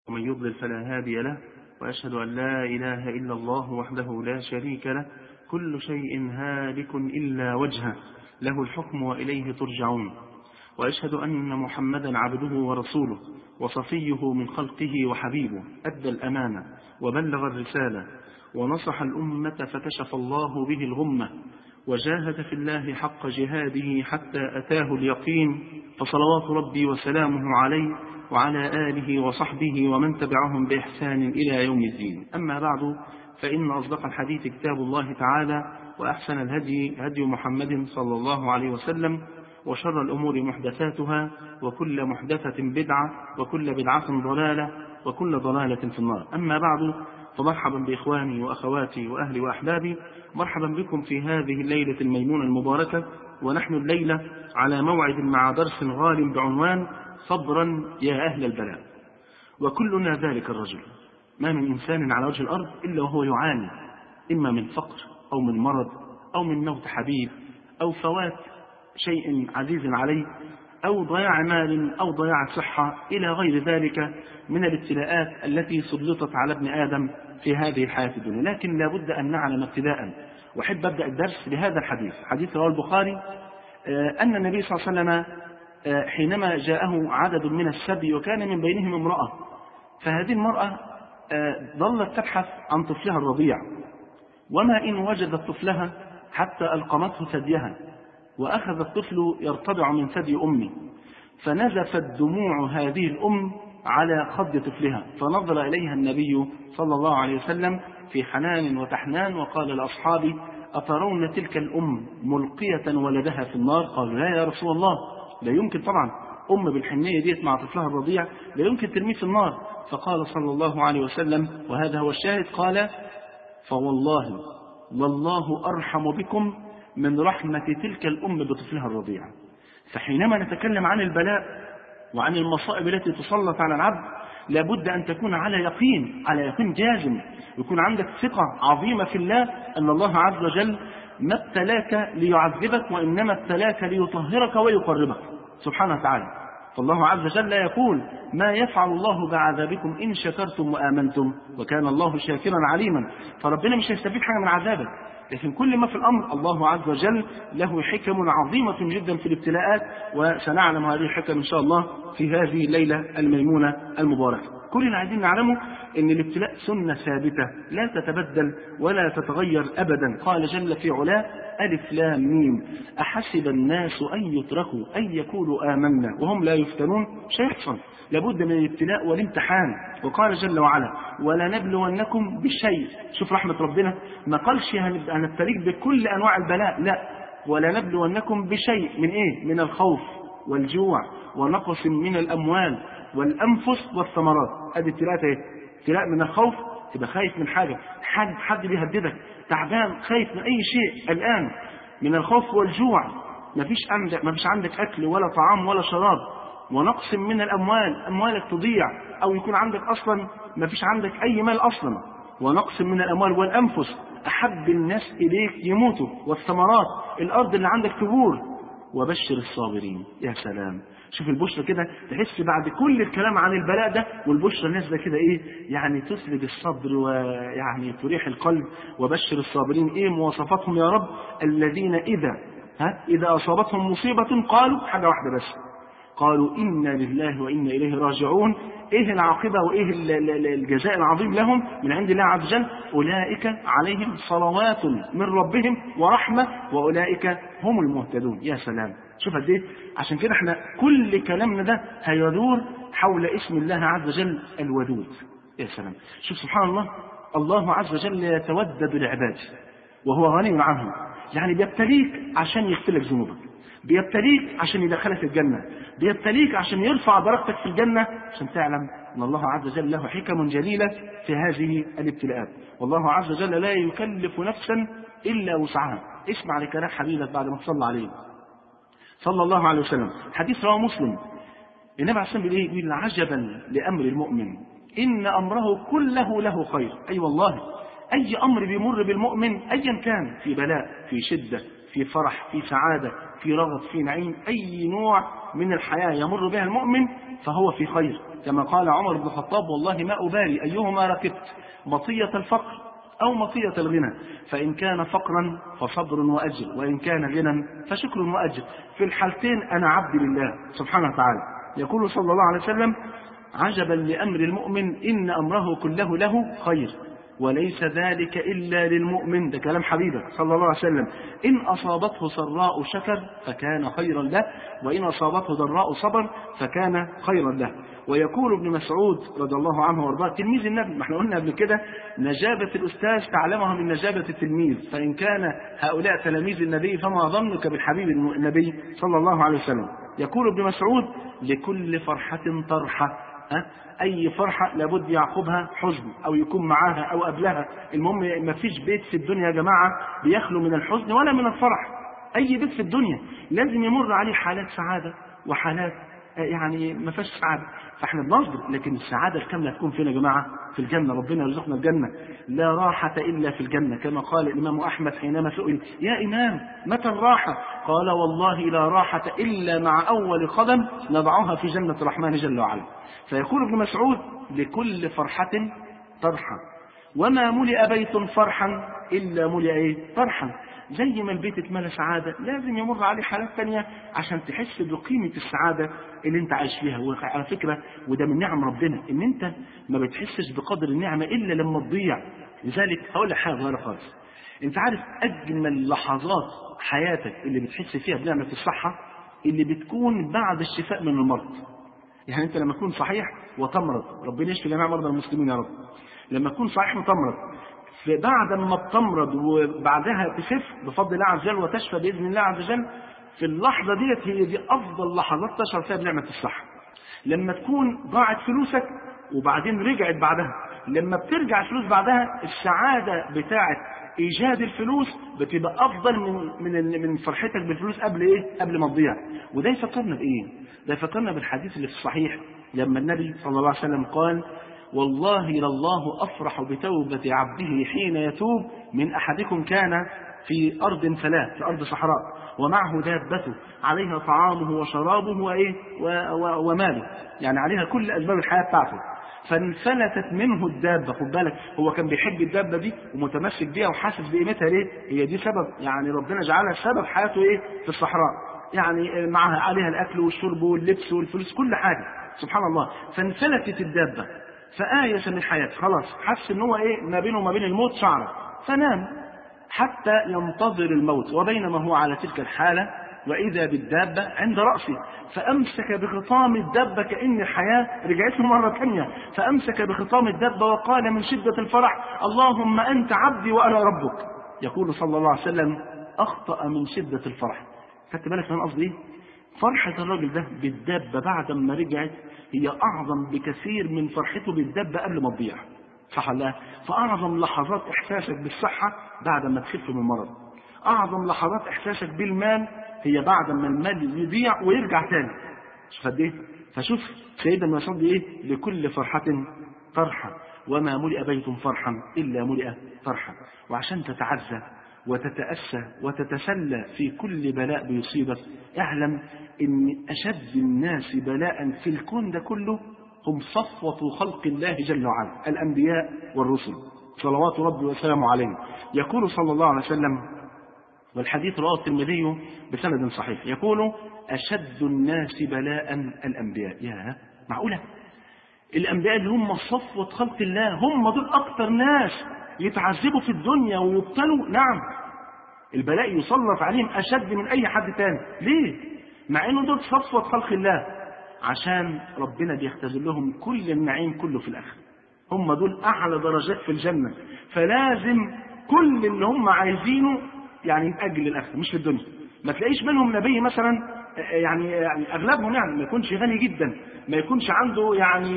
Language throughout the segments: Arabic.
ومن يضلل فلا هادي له، وأشهد أن لا إله إلا الله وحده لا شريك له، كل شيء هالك إلا وجهه، له الحكم وإليه ترجعون. وأشهد أن محمدا عبده ورسوله وصفيه من خلقه وحبيبه، أدى الأمانة وبلغ الرسالة ونصح الأمة فكشف الله به الغمة، وجاهد في الله حق جهاده حتى أتاه اليقين، فصلوات ربي وسلامه عليه وعلى آله وصحبه ومن تبعهم بإحسان إلى يوم الدين. أما بعد، فإن أصدق الحديث كتاب الله تعالى، وأحسن الهدي هدي محمد صلى الله عليه وسلم، وشر الأمور محدثاتها، وكل محدثة بدعة، وكل بدعة ضلالة، وكل ضلالة في النار. أما بعد، فمرحبا بإخواني وأخواتي وأهلي وأحبابي، مرحبا بكم في هذه الليلة الميمونة المباركة، ونحن الليلة على موعد مع درس غال بعنوان صبرا يا أهل البلاء. وكلنا ذلك الرجل، ما من إنسان على وجه الأرض إلا وهو يعاني، إما من فقر أو من مرض أو من موت حبيب أو فوات شيء عزيز عليه أو ضياع مال أو ضياع صحة إلى غير ذلك من الابتلاءات التي سلطت على ابن آدم في هذه الحياة الدنيا. لكن لا بد أن نعلم ابتداء، وأحب أبدأ الدرس بهذا الحديث، حديث رواه البخاري، أن النبي صلى الله عليه وسلم حينما جاءه عدد من السبي وكان من بينهم امرأة، فهذه المرأة ظلت تبحث عن طفلها الرضيع، وما إن وجدت طفلها حتى ألقمته ثديها، وأخذ الطفل يرتضع من ثدي أمه، فنزفت دموع هذه الأم على خد طفلها، فنظر إليها النبي صلى الله عليه وسلم في حنان وتحنان وقال لأصحابه: أترون تلك الأم ملقية ولدها في النار؟ قالوا: لا يا رسول الله، لا يمكن طبعا، أم بالحنية ديت مع طفلها الرضيع لا يمكن ترميه في النار. فقال صلى الله عليه وسلم، وهذا هو الشاهد، قال: فوالله والله أرحم بكم من رحمة تلك الأم بطفلها الرضيع. فحينما نتكلم عن البلاء وعن المصائب التي تسلط على العبد، لابد أن تكون على يقين جازم، يكون عندك ثقة عظيمة في الله أن الله عز وجل ما ابتلاك ليعذبك، وإنما ابتلاك ليطهرك ويقربك سبحانه وتعالى. فالله عز وجل يقول: ما يفعل الله بعذابكم إن شكرتم وآمنتم وكان الله شاكرا عليما. فربنا مش هيستفيد حاجة من عذابك، لكن كل ما في الأمر الله عز وجل له حكم عظيمة جدا في الابتلاءات، وسنعلم هذه الحكم إن شاء الله في هذه الليلة الميمونة المباركة. كلنا عايزين نعلمه أن الابتلاء سنة ثابتة لا تتبدل ولا تتغير أبدا. قال جل في علاه: ألف لام ميم، أحسب الناس أن يتركوا أن يقولوا آمنا وهم لا يفتنون. مش هيحصل، لابد من الابتلاء والامتحان. وقال جل وعلا: ولنبلونكم بشيء. شوف رحمة ربنا، ما قالش هنبتليك بكل أنواع البلاء، لا، ولنبلونكم بشيء من إيه؟ من الخوف والجوع ونقص من الأموال والأنفس والثمرات. هذه ابتلاءات ايه؟ ابتلاء من الخوف، تبقى خايف من حاجة، حد بيهددك، تعبان خايف من أي شيء الآن. من الخوف والجوع، ما فيش عندك أكل ولا طعام ولا شراب. ونقص من الأموال، أموالك تضيع، أو يكون عندك أصلا ما فيش عندك أي مال أصلا. ونقص من الأموال والأنفس، أحب الناس إليك يموتوا، والثمرات، الأرض اللي عندك تبور. وبشر الصابرين. يا سلام، شوف البشرى كده، تحس بعد كل الكلام عن البلاء ده والبشرى نازله كده ايه؟ يعني تسلج الصدر ويعني تريح القلب. وبشر الصابرين، ايه مواصفاتهم يا رب؟ الذين اذا اصابتهم مصيبه قالوا حاجه واحده بس، قالوا إنا لله وإنا إليه راجعون. إيه العاقبة وإيه الجزاء العظيم لهم من عند الله عز وجل؟ أولئك عليهم صلوات من ربهم ورحمة وأولئك هم المهتدون. يا سلام، شوف قد إيه. عشان كده احنا كل كلامنا ده هيدور حول اسم الله عز وجل الودود. يا سلام، شوف سبحان الله، الله عز وجل يتودد لعباده وهو غني عنهم. يعني بيبتليك عشان يغفر لك ذنوبك، بيبتليك عشان يدخلك الجنة، بيبتليك عشان يرفع درجتك في الجنة، عشان تعلم أن الله عز وجل له حكم جليلة في هذه الابتلاءات. والله عز وجل لا يكلف نفسا إلا وسعها. اسمع لكلام حبيبك بعد ما تصلى عليه صلى الله عليه وسلم، حديث رواه مسلم. النبي عليه الصلاة والسلام بيقول: عجبا لأمر المؤمن إن أمره كله له خير. أي والله، أي أمر بيمر بالمؤمن أيا كان، في بلاء، في شدة، في فرح، في سعادة، في رغد، في نعيم، أي نوع من الحياة يمر بها المؤمن فهو في خير. كما قال عمر بن الخطاب: والله ما أبالي أيهما ركبت، مطية الفقر أو مطية الغنى، فإن كان فقرا فصبر وأجر، وإن كان غنى فشكر وأجر، في الحالتين أنا عبد لله سبحانه وتعالى. يقول صلى الله عليه وسلم: عجبا لأمر المؤمن إن أمره كله له خير وليس ذلك إلا للمؤمن. ده كلام حبيبك صلى الله عليه وسلم. إن أصابته سراء شكر فكان خيرا له، وإن أصابته ضراء صبر فكان خيرا له. ويقول ابن مسعود رضي الله عنه وارضاه تلميذ النبي، ما احنا قلنا قبل كده نجابة الأستاذ تعلمها من نجابة التلميذ، فإن كان هؤلاء تلاميذ النبي فما ظنك بالحبيب النبي صلى الله عليه وسلم. يقول ابن مسعود: لكل فرحة طرحة. أي فرحة لابد يعقبها حزن أو يكون معاها أو قبلها. المهم ما فيش بيت في الدنيا يا جماعة بيخلو من الحزن ولا من الفرح. أي بيت في الدنيا لازم يمر عليه حالات سعادة وحالات يعني ما فيش سعادة، فاحنا بنصبر، لكن السعادة الكاملة تكون فين يا جماعة؟ في الجنة. ربنا يرزقنا الجنة. لا راحة إلا في الجنة، كما قال الإمام أحمد حينما سئل: يا إمام متى الراحة؟ قال: والله لا راحة إلا مع أول قدم نضعها في جنة الرحمن جل وعلا. فيقول ابن مسعود: لكل فرحة طرحة، وما ملئ بيت فرحا إلا ملئ فرحا. زي ما البيت اتملى سعادة لازم يمر عليه حالات تانية عشان تحس بقيمة السعادة اللي انت عايش فيها. وعلى فكرة وده من نعم ربنا ان انت ما بتحسش بقدر النعمة الا لما تضيع. لذلك هقول لك حاجة صغيرة خالص. انت عارف اجمل لحظات حياتك اللي بتحس فيها بنعمة الصحة اللي بتكون بعد الشفاء من المرض. يعني انت لما تكون صحيح وتمرض، ربنا يشفي جميع مرضى المسلمين يا رب، لما تكون صحيح وتمرض بعد ما بتمرض وبعدها تخف بفضل الله عز وجل وتشفى بإذن الله عز وجل، في اللحظة ديت هي دي أفضل لحظات تشعر فيها بنعمة الصحة. لما تكون ضاعت فلوسك وبعدين رجعت بعدها، لما بترجع الفلوس بعدها السعادة بتاعت إيجاد الفلوس بتبقى أفضل من فرحتك بالفلوس قبل إيه؟ قبل ما تضيع. وده يفكرنا بإيه؟ ده يفكرنا بالحديث اللي في الصحيح لما النبي صلى الله عليه وسلم قال: والله لله أفرح بتوبة عبده حين يتوب من أحدكم كان في أرض فلاة، في أرض صحراء، ومعه دابته عليها طعامه وشرابه وماله، يعني عليها كل أسباب الحياة بتاعته، فانفلتت منه الدابة. خد بالك، هو كان بيحب الدابة دي ومتمسك بيها وحاسس بقيمتها. ليه؟ هي دي سبب، يعني ربنا جعلها سبب حياته إيه؟ في الصحراء، يعني معها عليها الأكل والشرب واللبس والفلوس كل حاجة، سبحان الله. فانفلتت الدابة فآيس من حياته، خلاص حس ان هو ايه ما بينه وما بين الموت شعره، فنام حتى ينتظر الموت. وبينما هو على تلك الحالة وإذا بالدابة عند رأسه، فأمسك بخطام الدابة كأن الحياة رجعت له مرة ثانية، فأمسك بخطام الدابة وقال من شدة الفرح: اللهم أنت عبدي وأنا ربك. يقول صلى الله عليه وسلم: أخطأ من شدة الفرح. خدت بالك من قصدي ايه؟ فرحة الراجل ده بالدابة بعد ما رجعت هي أعظم بكثير من فرحته بالدابة قبل ما تضيع، صح ولا لا؟ فأعظم لحظات إحساسك بالصحة بعد ما تخف من مرض، أعظم لحظات إحساسك بالمال هي بعد ما المال يضيع ويرجع تاني. شوف قد إيه؟ فشوف سيدنا المسعود إيه؟ لكل فرحة طرحة، وما ملئ بيت فرحا إلا ملئ فرحا. وعشان تتعزى وتتأسى وتتسلى في كل بلاء بيصيبك، اعلم ان اشد الناس بلاء في الكون ده كله هم صفوة خلق الله جل وعلا، الانبياء والرسل صلوات ربي وسلامه عليهم. يقول صلى الله عليه وسلم، والحديث رواه الترمذي بسند صحيح، يقول: اشد الناس بلاء الانبياء. يا معقولة الانبياء اللي هم صفوة خلق الله هم دول اكتر ناس يتعذبوا في الدنيا ويبتلوا؟ نعم، البلاء يسلط عليهم أشد من أي حد تاني. ليه؟ مع أنه دول صفوة خلق الله، عشان ربنا بيختزل لهم كل النعيم كله في الآخر، هم دول أعلى درجات في الجنة، فلازم كل اللي هم عايزينه يعني يتأجل الآخر مش في الدنيا. ما تلاقيش منهم نبي مثلا يعني اغلبهم يعني ما يكونش غني جدا، ما يكونش عنده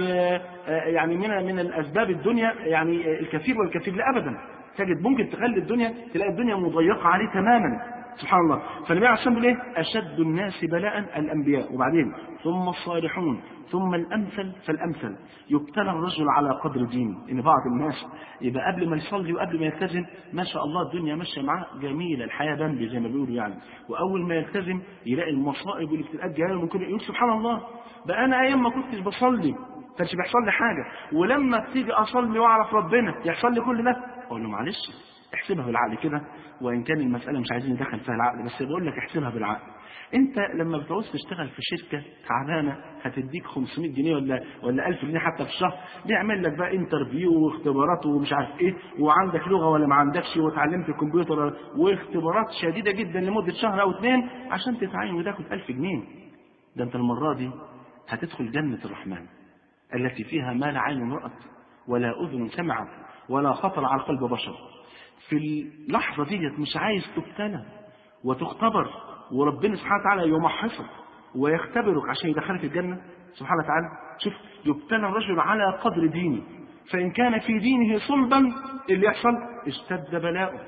يعني من الاسباب الدنيا يعني الكثير والكثير، لا ابدا. تجد ممكن تخلي الدنيا تلاقي الدنيا مضيقه عليه تماما، سبحان الله. فالنبي عليه الصلاه والسلام بيقول ايه؟ اشد الناس بلاء الانبياء، وبعدين ثم الصالحون، ثم الامثل فالامثل. يبتلى الرجل على قدر دينه، ان بعض الناس يبقى قبل ما يصلي وقبل ما يلتزم ما شاء الله الدنيا ماشيه معاه جميله، الحياه بامبي زي ما بيقولوا يعني، واول ما يلتزم يلاقي المصائب والابتلاءات جايه، ممكن يقول سبحان الله، بقى انا ايام ما كنتش بصلي كانش بيحصل لي حاجة، ولما بتيجي أصلي وأعرف ربنا يحصل لي كل ده. أقول له معلش احسبها بالعقل كده، وإن كان المسألة مش عايزين ندخل فيها العقل، بس بقول لك احسبها بالعقل. أنت لما بتعوز تشتغل في شركة تعبانة هتديك 500 جنيه ولا 1000 جنيه حتى في الشهر، بيعمل لك بقى انترفيو واختبارات ومش عارف إيه، وعندك لغة ولا ما عندكش، وتعلمت الكمبيوتر، واختبارات شديدة جدا لمدة شهر أو 2 عشان تتعين وتاخد 1000 جنيه. ده أنت المرة دي هتدخل جنة الرحمن التي فيها ما لا عين رأت ولا أذن سمعت ولا خطر على قلب بشر. في اللحظة ديت مش عايز تبتلى وتختبر، وربنا سبحانه وتعالى يمحصك ويختبرك عشان يدخلك الجنة سبحانه وتعالى. شوف، يبتلى الرجل على قدر دينه، فإن كان في دينه صلبا اللي يحصل اشتد بلاؤه،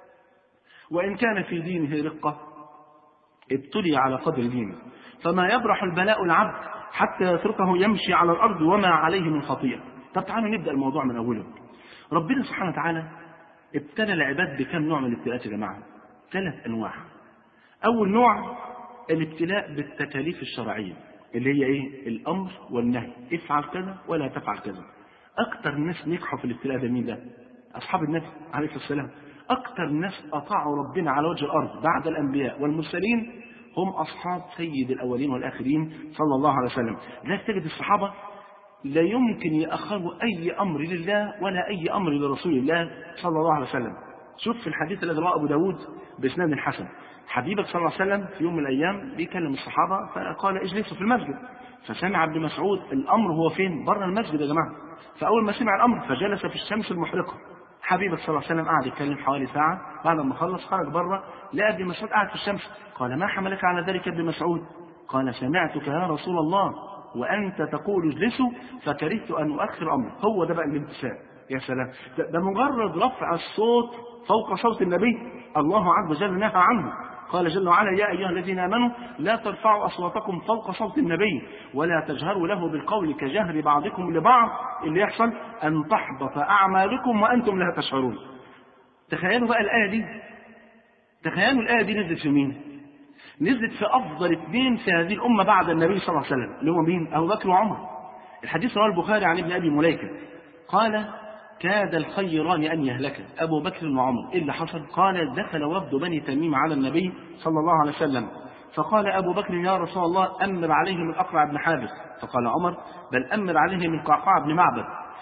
وإن كان في دينه رقة ابتلي على قدر دينه. فما يبرح البلاء العبد حتى يتركه يمشي على الأرض وما عليه من خطيئة. طب تعالوا نبدأ الموضوع من أوله. ربنا سبحانه وتعالى ابتلى العباد بكم نوع من الابتلاءات يا جماعة؟ 3 أنواع. أول نوع الابتلاء بالتكاليف الشرعية اللي هي إيه؟ الأمر والنهي، افعل كذا ولا تفعل كذا. أكثر الناس نجحوا في الابتلاء ده مين ده؟ أصحاب النبي عليه الصلاة والسلام. أكثر الناس أطاعوا ربنا على وجه الأرض بعد الأنبياء والمرسلين هم أصحاب سيد الأولين والآخرين صلى الله عليه وسلم. لا تجد الصحابة لا يمكن يأخروا أي أمر لله ولا أي أمر لرسول الله صلى الله عليه وسلم. شوف في الحديث الذي رواه أبو داود بإسناد حسن، حبيبك صلى الله عليه وسلم في يوم من الأيام بيكلم الصحابة فقال اجلسوا في المسجد، فسمع ابن مسعود الأمر هو فين؟ بره المسجد يا جماعة. فأول ما سمع الأمر فجلس في الشمس المحرقة. حبيبك صلى الله عليه وسلم قعد يتكلم حوالي ساعة، بعد ما خلص خرج بره لقى ابن مسعود قاعد في الشمس. قال ما حملك على ذلك يا ابن مسعود؟ قال سمعتك يا رسول الله وأنت تقول اجلسوا فكرهت أن أؤخر أمري. هو ده بقى الامتثال. يا سلام، ده مجرد رفع الصوت فوق صوت النبي الله عز وجل نهى عنه. قال جل وعلا يا أيها الذين آمنوا لا ترفعوا أصواتكم فوق صوت النبي ولا تجهروا له بالقول كجهر بعضكم لبعض، اللي يحصل أن تحبط أعمالكم وأنتم لا تشعرون. تخيلوا بقى الآية دي، تخيلوا الآية دي نزلت في مين؟ نزلت في أفضل 2 في هذه الأمة بعد النبي صلى الله عليه وسلم، اللي هو مين؟ أبو بكر وعمر. الحديث رواه البخاري عن ابن أبي مليكة قال كاد الخيران أن يهلك أبو بكر وعمر. إيه اللي حصل؟ قال دخل وفد بني تميم على النبي صلى الله عليه وسلم، فقال أبو بكر يا رسول الله أمر عليه من أقرع بن حابس، فقال عمر بل أمر عليه من قعقاع بن معبد.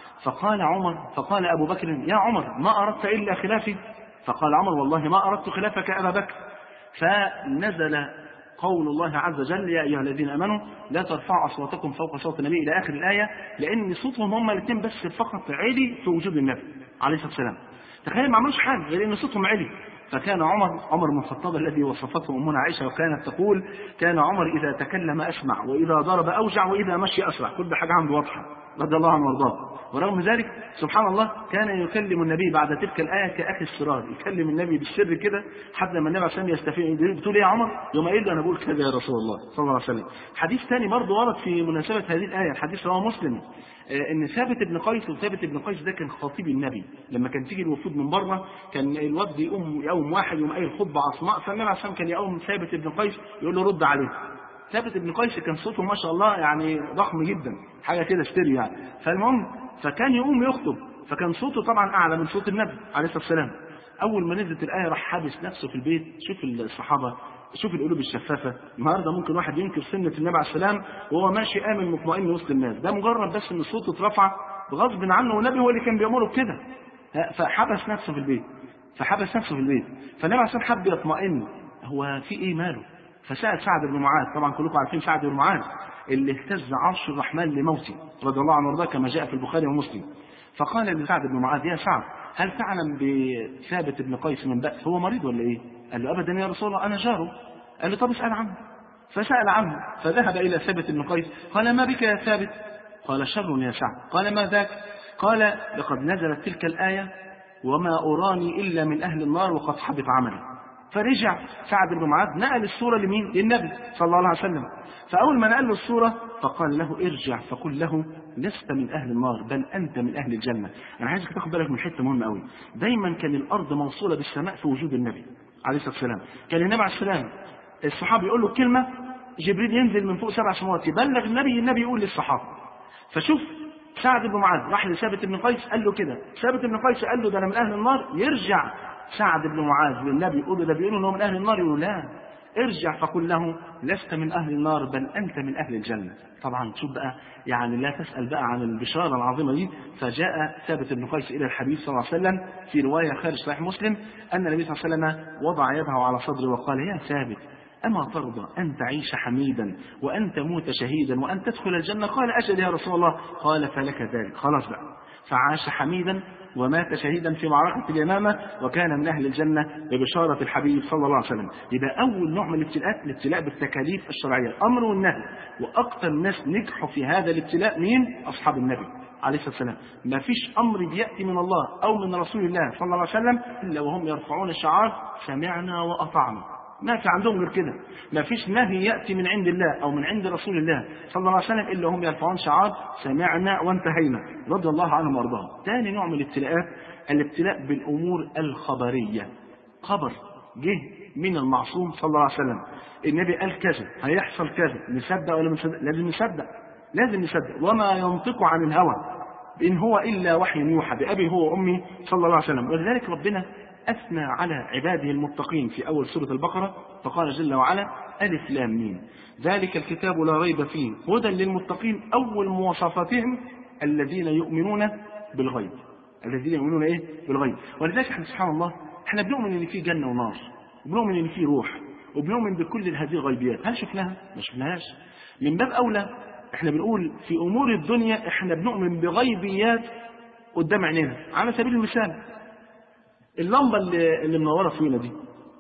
فقال أبو بكر يا عمر ما أردت إلا خلافي؟ فقال عمر والله ما أردت خلافك أبا بكر. فنزل قول الله عز وجل يا أيها الذين آمنوا لا ترفعوا أصواتكم فوق صوت النبي إلى آخر الآية، لأن صوتهم هم الاثنين بس فقط عالي في وجود النبي عليه الصلاة والسلام. تخيل ما عملوش حاجة غير أن صوتهم عالي. فكان عمر بن الخطاب الذي وصفته أمنا عائشة وكانت تقول كان عمر إذا تكلم أسمع وإذا ضرب أوجع وإذا مشي أسرع، كل حاجة عنده واضحة رضي الله عنه وارضاه. ورغم ذلك سبحان الله كان يكلم النبي بعد تلك الآية كأخي السرار، يكلم النبي بالسر كده حتى لما النبي عليه الصلاة والسلام يستفيد بتقول يا عمر يوم قال له أنا بقول كذا يا رسول الله صلى الله عليه وسلم. حديث ثاني برضه ورد في مناسبة هذه الآية، الحديث رواه مسلم، ان ثابت بن قيس، وثابت بن قيس ده كان خطيب النبي لما كان تيجي الوفود من بره كان الوفد يقوم واحد يقوم قايل خطبه عصماء، فالنبي عليه الصلاه والسلام كان يقوم ثابت بن قيس يقول له رد عليه. ثابت بن قيس كان صوته ما شاء الله يعني ضخم جدا، حاجه كده ستيريو يعني. فالمهم فكان يقوم يخطب، فكان صوته طبعا اعلى من صوت النبي عليه الصلاه والسلام. اول ما نزلت الايه راح حابس نفسه في البيت. شوف الصحابه، شوف القلوب الشفافه. النهارده ممكن واحد ينكر سنه النبي عليه السلام وهو ماشي امن مطمئن وسط الناس، ده مجرد بس ان صوته اترفع بغصب عنه، والنبي هو اللي كان بيامره بكده. فحبس نفسه في البيت، فالنبي عليه السلام حب يطمئن، هو في ايه ماله؟ فسأل سعد بن معاذ، طبعا كلكم عارفين سعد بن معاذ اللي اهتز عرش الرحمن لموته رضي الله عنه وارضاه كما جاء في البخاري ومسلم. فقال لسعد بن معاذ يا سعد هل تعلم بثابت بن قيس من بأس؟ هو مريض ولا ايه؟ قال له ابدا يا رسول الله انا جاره. قال له طب اسأل عنه. فسأل عنه فذهب إلى ثابت بن قيس قال ما بك يا ثابت؟ قال شر يا سعد. قال ما ذاك؟ قال لقد نزلت تلك الآية وما أراني إلا من أهل النار وقد حبط عملي. فرجع سعد بن معاذ نقل الصورة لمين؟ للنبي صلى الله عليه وسلم. فأول ما نقل له الصورة فقال له ارجع فقل له لست من أهل النار بل أنت من أهل الجنة. أنا عايزك تاخد بالك من حتة مهمة قوي. دايما كان الأرض موصولة بالسماء في وجود النبي عليه الصلاة والسلام. كان النبي عليه السلام الصحابي يقول له كلمة، جبريل ينزل من فوق 7 سماوات يبلغ النبي يقول للصحابة. فشوف سعد بن معاذ راح لثابت بن قيس قال له كده، ثابت بن قيس قال له ده انا من اهل النار، يرجع سعد بن معاذ للنبي يقول له ده بيقولوا انه من اهل النار، يقول له لا، ارجع فقل له لست من اهل النار بل انت من اهل الجنه. طبعا شوف بقى، يعني لا تسال بقى عن البشاره العظيمه دي. فجاء ثابت بن قيس الى الحبيب صلى الله عليه وسلم في روايه خارج صحيح مسلم ان النبي صلى الله عليه وسلم وضع يده على صدره وقال يا ثابت أما ترضى أن تعيش حميدا وأن تموت شهيدا وأن تدخل الجنة؟ قال أجل يا رسول الله. قال فلك ذلك. خلاص بقى، فعاش حميدا ومات شهيدا في معركة اليمامة وكان من أهل الجنة ببشارة الحبيب صلى الله عليه وسلم. يبقى أول نوع من الابتلاءات الابتلاء بالتكاليف الشرعية، الأمر والنهي. وأكثر الناس نجحوا في هذا الابتلاء مين؟ أصحاب النبي عليه الصلاة والسلام. ما فيش أمر بيأتي من الله أو من رسول الله صلى الله عليه وسلم إلا وهم يرفعون شعار سمعنا وأطعنا. ما في عندهم غير كده. ما فيش نهي يأتي من عند الله أو من عند رسول الله صلى الله عليه وسلم إلا هم يرفعون شعار سمعنا وانتهينا رضي الله عنهم وارضاهم. ثاني نوع من الابتلاءات الابتلاء بالأمور الخبرية. خبر جه من المعصوم صلى الله عليه وسلم، النبي قال كذا هيحصل كذا، نصدق ولا نصدق؟ لازم نصدق، لازم نصدق. وما ينطق عن الهوى إن هو إلا وحي يوحى، بأبي هو وأمي صلى الله عليه وسلم. ولذلك ربنا أثنى على عباده المتقين في أول سورة البقرة فقال جل وعلا ألف لام ميم ذلك الكتاب لا ريب فيه هدى للمتقين. أول مواصفاتهم الذين يؤمنون بالغيب. الذين يؤمنون إيه؟ بالغيب. ولذلك احنا سبحان الله احنا بنؤمن ان في جنة ونار، وبنؤمن ان في روح، وبنؤمن بكل هذه الغيبيات. هل شفناها؟ ما شفناهاش. من باب أولى احنا بنقول في أمور الدنيا احنا بنؤمن بغيبيات قدام عينينا. على سبيل المثال اللمبة اللي منورة فينا دي،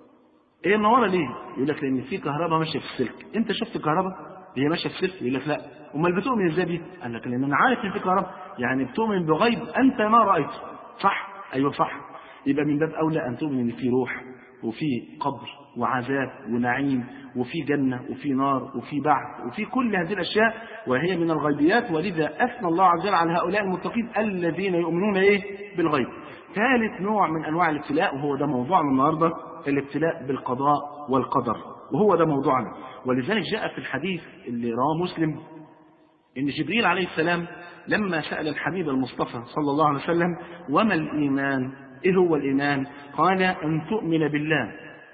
ايه منورة ليه؟ يقول لك لأن في كهرباء ماشية في السلك. أنت شفت الكهرباء هي ماشية في السلك؟ يقول لك لا. أمال بتؤمن ازاي بيه؟ قال لك لأن أنا عارف إن في كهرباء. يعني بتؤمن بغيب أنت ما رأيته. صح؟ أيوه صح. يبقى من باب أولى أن تؤمن إن في روح وفي قبر وعذاب ونعيم وفي جنة وفي نار وفي بعث وفي كل هذه الأشياء وهي من الغيبيات. ولذا أثنى الله عز وجل على هؤلاء المتقين الذين يؤمنون إيه؟ بالغيب. ثالث نوع من أنواع الابتلاء وهو ده موضوعنا النهاردة، الابتلاء بالقضاء والقدر، وهو ده موضوعنا. ولذلك جاء في الحديث اللي رواه مسلم إن جبريل عليه السلام لما سأل الحبيب المصطفى صلى الله عليه وسلم وما الإيمان؟ إيه هو الإيمان؟ قال أن تؤمن بالله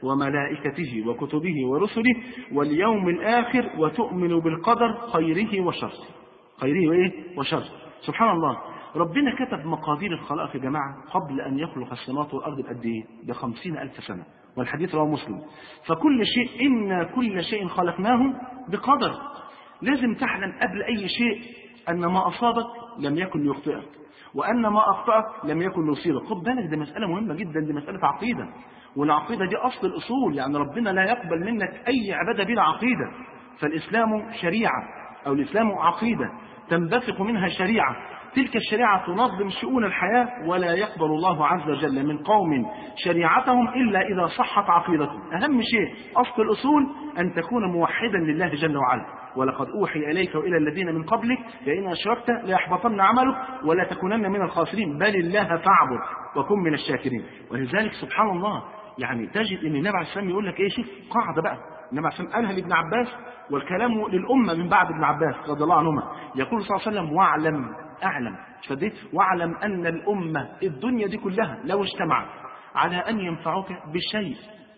وملائكته وكتبه ورسله واليوم الآخر وتؤمن بالقدر خيره وشره. خيره وإيه؟ وشره. سبحان الله، ربنا كتب مقادير الخلائق يا جماعة قبل أن يخلق السماوات والأرض بقد إيه؟ ب50,000 سنة. والحديث رواه مسلم. فكل شيء إن كل شيء خلقناه بقدر. لازم تعلم قبل أي شيء أن ما أصابك لم يكن ليخطئك، وأن ما أخطأك لم يكن ليصيبك. خد بالك، دي مسألة مهمة جدا، دي مسألة عقيدة، والعقيدة دي أصل الأصول. يعني ربنا لا يقبل منك أي عبادة بلا عقيدة. فالإسلام شريعة أو الإسلام عقيدة تنبثق منها شريعة. تلك الشريعة تنظم شؤون الحياة، ولا يقبل الله عز وجل من قوم شريعتهم إلا إذا صحت عقيدتهم. أهم شيء أصل الأصول أن تكون موحدا لله جل وعلا. ولقد أوحي إليك وإلى الذين من قبلك لئن أشركت ليحبطن عملك ولا تكونن من الخاسرين بل الله فاعبد وكن من الشاكرين. ولذلك سبحان الله يعني تجد أن النبي عليه السلام يقول لك إيه؟ شوف قاعدة بقى النبي عليه السلام قالها لابن عباس والكلام للأمة من بعد ابن عباس رضي الله عنهما. يقول صلى الله عليه وسلم أعلم شديت واعلم أن الأمة الدنيا دي كلها لو اجتمعت على أن ينفعوك بشيء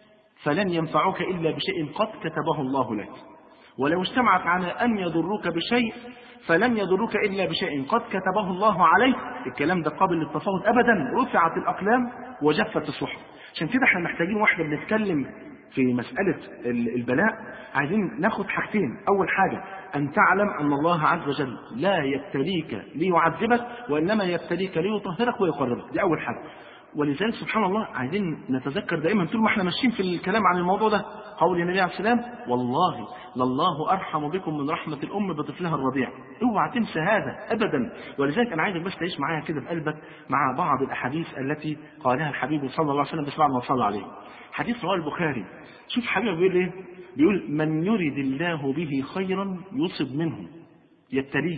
فلن ينفعوك إلا بشيء قد كتبه الله لك، ولو اجتمعت على أن يضروك بشيء فلن يضروك إلا بشيء قد كتبه الله عليك. الكلام ده قابل للتفاوض أبدا. رفعت الأقلام وجفت الصحف. عشان كده احنا محتاجين واحنا بنتكلم في مسألة البلاء عايزين ناخد حاجتين. أول حاجة أن تعلم أن الله عز وجل لا يبتليك ليعذبك وإنما يبتليك ليطهرك ويقربك. دي أول حاجة. ولذلك سبحان الله عايزين نتذكر دائما طول ما احنا ماشيين في الكلام عن الموضوع ده قول النبي عليه السلام والله لله أرحم بكم من رحمة الأم بطفلها الرضيع. اوعى تنسى هذا أبدا. ولذلك أنا عايزك بس تعيش معايا كده في قلبك مع بعض الأحاديث التي قالها الحبيب صلى الله عليه وسلم بس بعد ما صلى عليه. حديث رواه البخاري. شوف حبيبه بيقول ايه؟ بيقول من يريد الله به خيرا يصب منه يبتليه.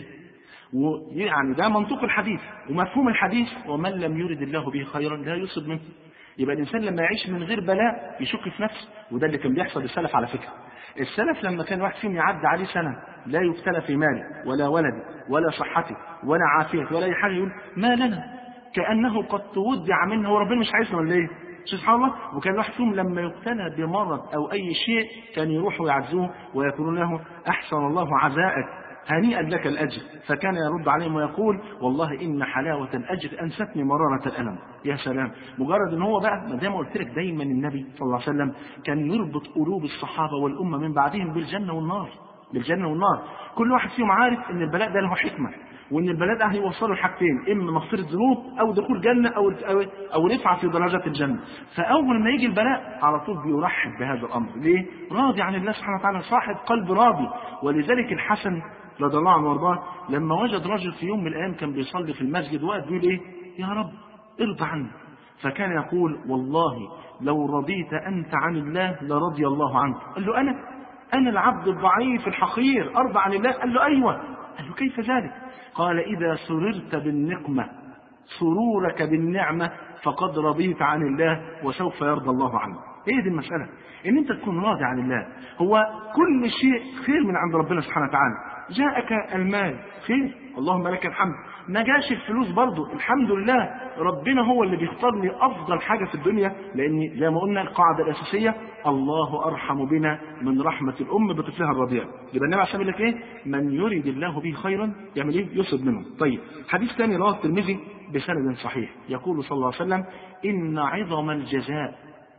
ويعني ده منطق الحديث ومفهوم الحديث. ومن لم يرد الله به خيرا لا يصب منه. يبقى الإنسان لما يعيش من غير بلاء يشك في نفسه، وده اللي كان بيحصل للسلف على فكرة. السلف لما كان واحد فيهم يعدي عليه سنة لا يبتلى في ماله ولا ولده ولا صحته ولا عافيته ولا أي حاجة، يقول ما لنا كأنه قد تودع منه، وربنا مش عايزنا ولا إيه؟ سبحان الله. وكان واحد فيهم لما يبتلى بمرض أو أي شيء كان يروحوا يعزوه ويقولون له أحسن الله عزاءك، هنيئا لك الأجر. فكان يرد عليهم ويقول والله إن حلاوة الأجر أنستني مرارة الألم. يا سلام، مجرد إن هو بقى زي ما قلت لك دايما النبي صلى الله عليه وسلم كان يربط قلوب الصحابة والأمة من بعدهم بالجنة والنار، بالجنة والنار. كل واحد فيهم عارف إن البلاء ده له حكمة، وإن البلاء ده هيوصله لحاجتين، إما مغفرة ذنوب أو دخول جنة أو رفعة في درجات الجنة. فأول ما يجي البلاء على طول بيرحب بهذا الأمر. ليه؟ راضي عن الله سبحانه وتعالى، صاحب قلب راضي. ولذلك الحسن رضي الله عنه وارضاه لما وجد رجل في يوم من الأيام كان بيصلي في المسجد وقت بيقول إيه؟ يا رب ارضى عني. فكان يقول والله لو رضيت أنت عن الله لرضي الله عنك. قال له أنا العبد الضعيف الحقير أرضى عن الله؟ قال له أيوة. قال له كيف ذلك؟ قال إذا سررت بالنقمة سرورك بالنعمة فقد رضيت عن الله وسوف يرضى الله عنك. ايه دي المسألة؟ ان انت تكون راضي عن الله. هو كل شيء خير من عند ربنا سبحانه وتعالى. جاءك المال خير، اللهم لك الحمد. ما جاش الفلوس برضو الحمد لله، ربنا هو اللي بيختار لي افضل حاجة في الدنيا، لان زي ما قلنا القاعدة الاساسية الله ارحم بنا من رحمة الام بطفلها الرضيع. يبقى النبي عشان يقول لك ايه؟ من يريد الله به خيرا يعمل ايه؟ يصب منه. طيب حديث ثاني رواه الترمذي بسند صحيح، يقول صلى الله عليه وسلم ان عظم الجزاء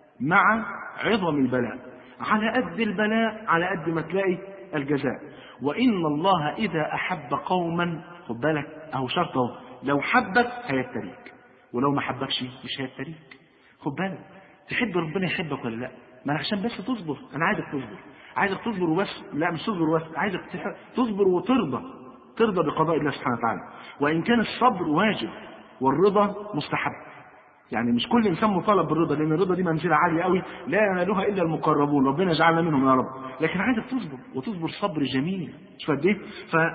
مع عظم البلاء. على قد البلاء على قد ما تلاقي الجزاء. وإن الله إذا أحب قوما، خد بالك أهو شرطه، لو حبك هيبتليك، ولو ما حبكش مش هيبتليك. خد بالك، تحب ربنا يحبك ولا لا؟ ما أنا عشان بس تصبر، أنا عايزك تصبر وبس. لا مش تصبر وبس، عايزك تصبر ترضى بقضاء الله سبحانه وتعالى. وإن كان الصبر واجب والرضا مستحب، يعني مش كل انسان مطالب بالرضا، لان الرضا دي منزله عاليه قوي لا ينالها الا المقربون، ربنا يجعلنا منهم يا رب. لكن عايزك تصبر، وتصبر صبر جميل. مش قد ايه؟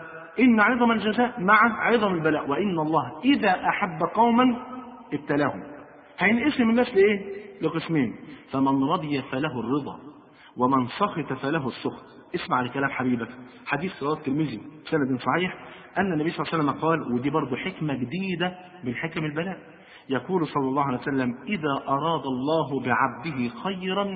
فان عظم الجزاء مع عظم البلاء، وان الله اذا احب قوما ابتلاهم. هينقسم الناس لايه؟ لقسمين، فمن رضي فله الرضا ومن سخط فله السخط. اسمع لكلام حبيبك. حديث رواه الترمذي سند صحيح ان النبي صلى الله عليه وسلم قال، ودي برضه حكمه جديده من حكم البلاء، يقول صلى الله عليه وسلم إذا أراد الله بعبده خيرا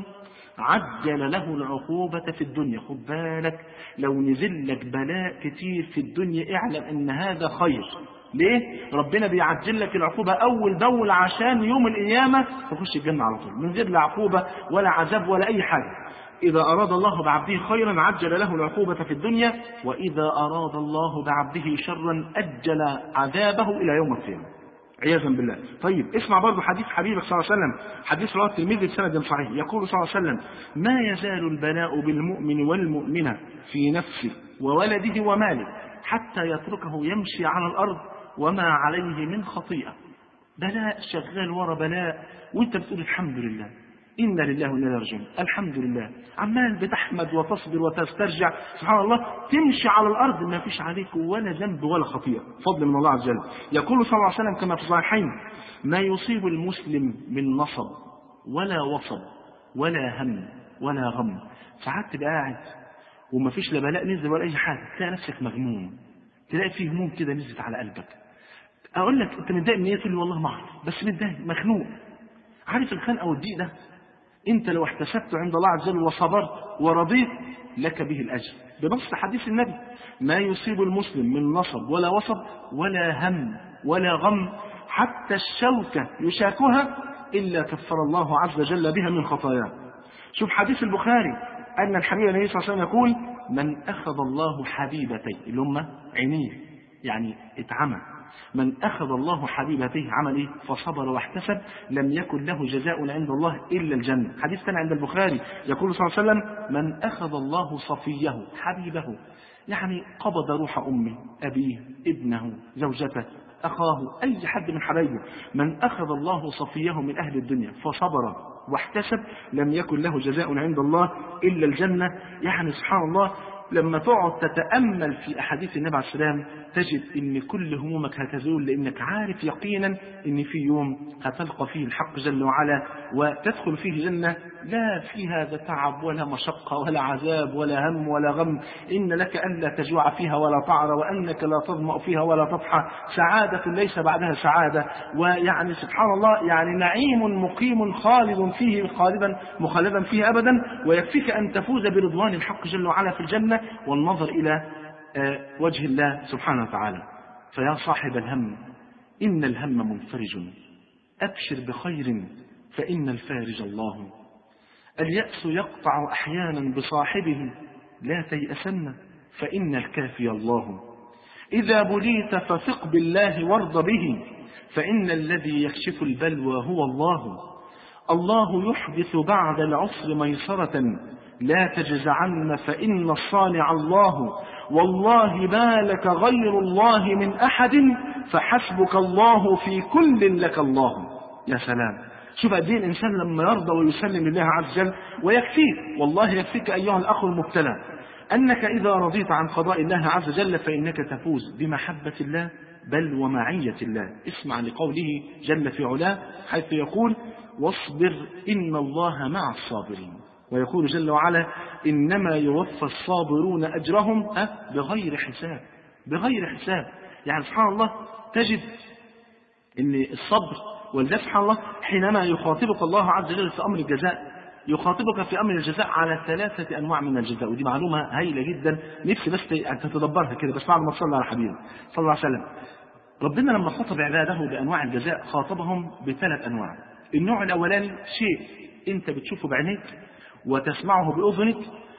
عجل له العقوبة في الدنيا. خد بالك، لو نزل لك بلاء كتير في الدنيا اعلم ان هذا خير. ليه؟ ربنا بيعجل لك العقوبة أول بأول عشان يوم القيامة تخش الجنة على طول من غير لا عقوبة ولا عذاب ولا أي حاجة. إذا أراد الله بعبده خيرا عجل له العقوبة في الدنيا، وإذا أراد الله بعبده شرا أجل عذابه إلى يوم القيامة عياذا بالله. طيب اسمع برضو حديث حبيبك صلى الله عليه وسلم، حديث رواه الترمذي بسند صحيح، يقول صلى الله عليه وسلم ما يزال البلاء بالمؤمن والمؤمنة في نفسه وولده وماله حتى يتركه يمشي على الأرض وما عليه من خطيئة. بلاء شغال ورا بلاء وانت بتقول الحمد لله، إنا لله وإنا إليه راجعون، الحمد لله، عمال بتحمد وتصبر وتسترجع، سبحان الله، تمشي على الأرض ما فيش عليك ولا ذنب ولا خطيئة، فضل من الله عز وجل. يقول صلى الله عليه وسلم كما في الصحيحين ما يصيب المسلم من نصب ولا وصب ولا هم ولا غم. ساعات تبقى قاعد وما فيش لا بلاء نزل ولا أي حاجة، تلاقي نفسك مغموم، تلاقي فيه هموم كده نزلت على قلبك. أقول لك أنت متضايق من إيه؟ تقول لي والله ما أعرف، بس متضايق مخنوق. عارف الخنقة والضيق ده انت لو احتسبته عند الله عز وجل وصبرت ورضيت لك به الاجر، بنص حديث النبي ما يصيب المسلم من نصب ولا وصب ولا هم ولا غم حتى الشوكة يشاكها الا كفر الله عز وجل بها من خطاياه. شوف حديث البخاري ان الحبيب النبي صلى الله عليه وسلم يقول من اخذ الله حبيبتيه اللي هم عينيه يعني اتعمى، من أخذ الله حبيبته عمل إيه؟ فصبر واحتسب لم يكن له جزاء عند الله إلا الجنة. حديث كان عند البخاري يقول صلى الله عليه وسلم من أخذ الله صفيه حبيبه، يعني قبض روح أمه أبيه ابنه زوجته أخاه أي حد من حبايبه، من أخذ الله صفيه من أهل الدنيا فصبر واحتسب لم يكن له جزاء عند الله إلا الجنة. يعني سبحان الله لما تقعد تتأمل في أحاديث النبي عليه السلام تجد إن كل همومك هتزول، لأنك عارف يقينا إن في يوم هتلقى فيه الحق جل وعلا وتدخل فيه جنة لا فيها ذا تعب ولا مشقة ولا عذاب ولا هم ولا غم، إن لك ألا تجوع فيها ولا تعرى، وأنك لا تظمأ فيها ولا تضحى، سعادة ليس بعدها سعادة، ويعني سبحان الله يعني نعيم مقيم خالد فيه مخلدا فيه أبدا، ويكفيك أن تفوز برضوان الحق جل وعلا في الجنة والنظر إلى وجه الله سبحانه وتعالى. فيا صاحب الهم إن الهم منفرج، أبشر بخير فإن الفارج الله. اليأس يقطع أحيانا بصاحبه، لا تيأسن فإن الكافي الله. إذا بليت فثق بالله وارض به، فإن الذي يكشف البلوى هو الله. الله يحدث بعد العسر ميسرة، لا تجزعن فإن الصانع الله. والله ما لك غير الله من أحد، فحسبك الله في كل لك الله. يا سلام، شوف قد ايه الإنسان لما يرضى ويسلم لله عز وجل ويكفيك، والله يكفيك أيها الأخ المبتلى أنك إذا رضيت عن قضاء الله عز وجل فإنك تفوز بمحبة الله بل ومعية الله. اسمع لقوله جل في علاه حيث يقول واصبر إن الله مع الصابرين، ويقول جل وعلا إنما يوفى الصابرون أجرهم بغير حساب. بغير حساب، يعني سبحان الله تجد أن الصبر والذات سبحان الله حينما يخاطبك الله عز وجل في أمر الجزاء يخاطبك في أمر الجزاء على 3 أنواع من الجزاء، ودي معلومة هايلة جدا نفسي بس أن تتدبرها كده بس بعد ما تصلي على حبيبنا صلى الله عليه وسلم. ربنا لما خاطب عباده بأنواع الجزاء خاطبهم ب3 أنواع. النوع الأولاني شيء أنت بتشوفه بعينيك وتسمعه بأذنك،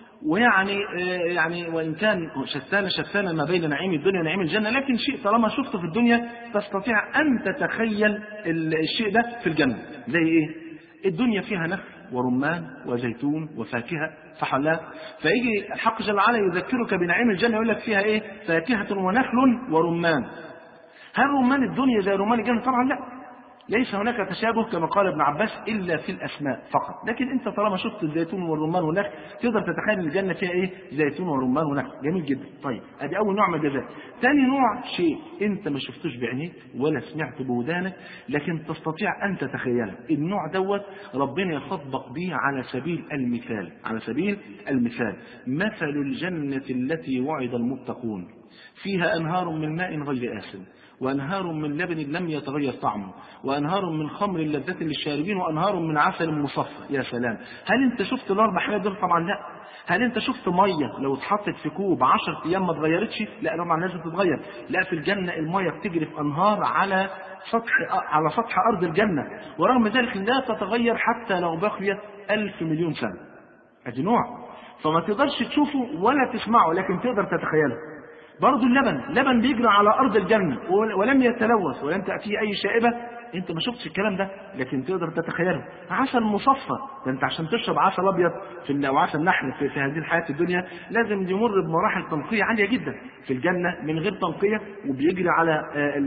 ويعني وإن كان شتان ما بين نعيم الدنيا ونعيم الجنة، لكن شيء طالما شفته في الدنيا تستطيع أن تتخيل الشيء ده في الجنة. زي إيه؟ الدنيا فيها نخل ورمان وزيتون وفاكهة فحلا، فيجي الحق جل وعلا يذكرك بنعيم الجنة يقول لك فيها إيه؟ فاكهة ونخل ورمان. هل رمان الدنيا زي رمان الجنة؟ طبعا لا، ليس هناك تشابه كما قال ابن عباس إلا في الأسماء فقط، لكن أنت طالما شفت الزيتون والرمان والنخل تقدر تتخيل الجنة فيها إيه؟ زيتون ورمان ونخل. جميل جدا. طيب أدي أول نوع من الجزاء. ثاني نوع شيء أنت ما شفتوش بعينيك ولا سمعت بودانك لكن تستطيع أن تتخيله. النوع دوت ربنا يخطبك به على سبيل المثال. على سبيل المثال مثل الجنة التي وعد المتقون فيها أنهار من ماء غير آسن وأنهار من لبن لم يتغير طعمه وأنهار من خمر لذة للشاربين وأنهار من عسل مصفى. يا سلام، هل أنت شفت ال4 حاجات دول؟ طبعا لا. هل أنت شفت مية لو اتحطت في كوب 10 أيام ما اتغيرتش؟ لا طبعا لازم تتغير. لا، في الجنة المية بتجري في أنهار على سطح أرض الجنة، ورغم ذلك لا تتغير حتى لو بقيت 1000 مليون سنة. هذه نوع، فما تقدرش تشوفه ولا تسمعه لكن تقدر تتخيله. برضو اللبن بيجري على أرض الجنة ولم يتلوث ولم تأتيه أي شائبة، أنت ما شفتش الكلام ده لكن تقدر تتخيله. عسل مصفى، ده أنت عشان تشرب عسل أبيض أو عسل نحل في هذه الحياة الدنيا لازم يمر بمراحل تنقية عالية جدا. في الجنة من غير تنقية وبيجري على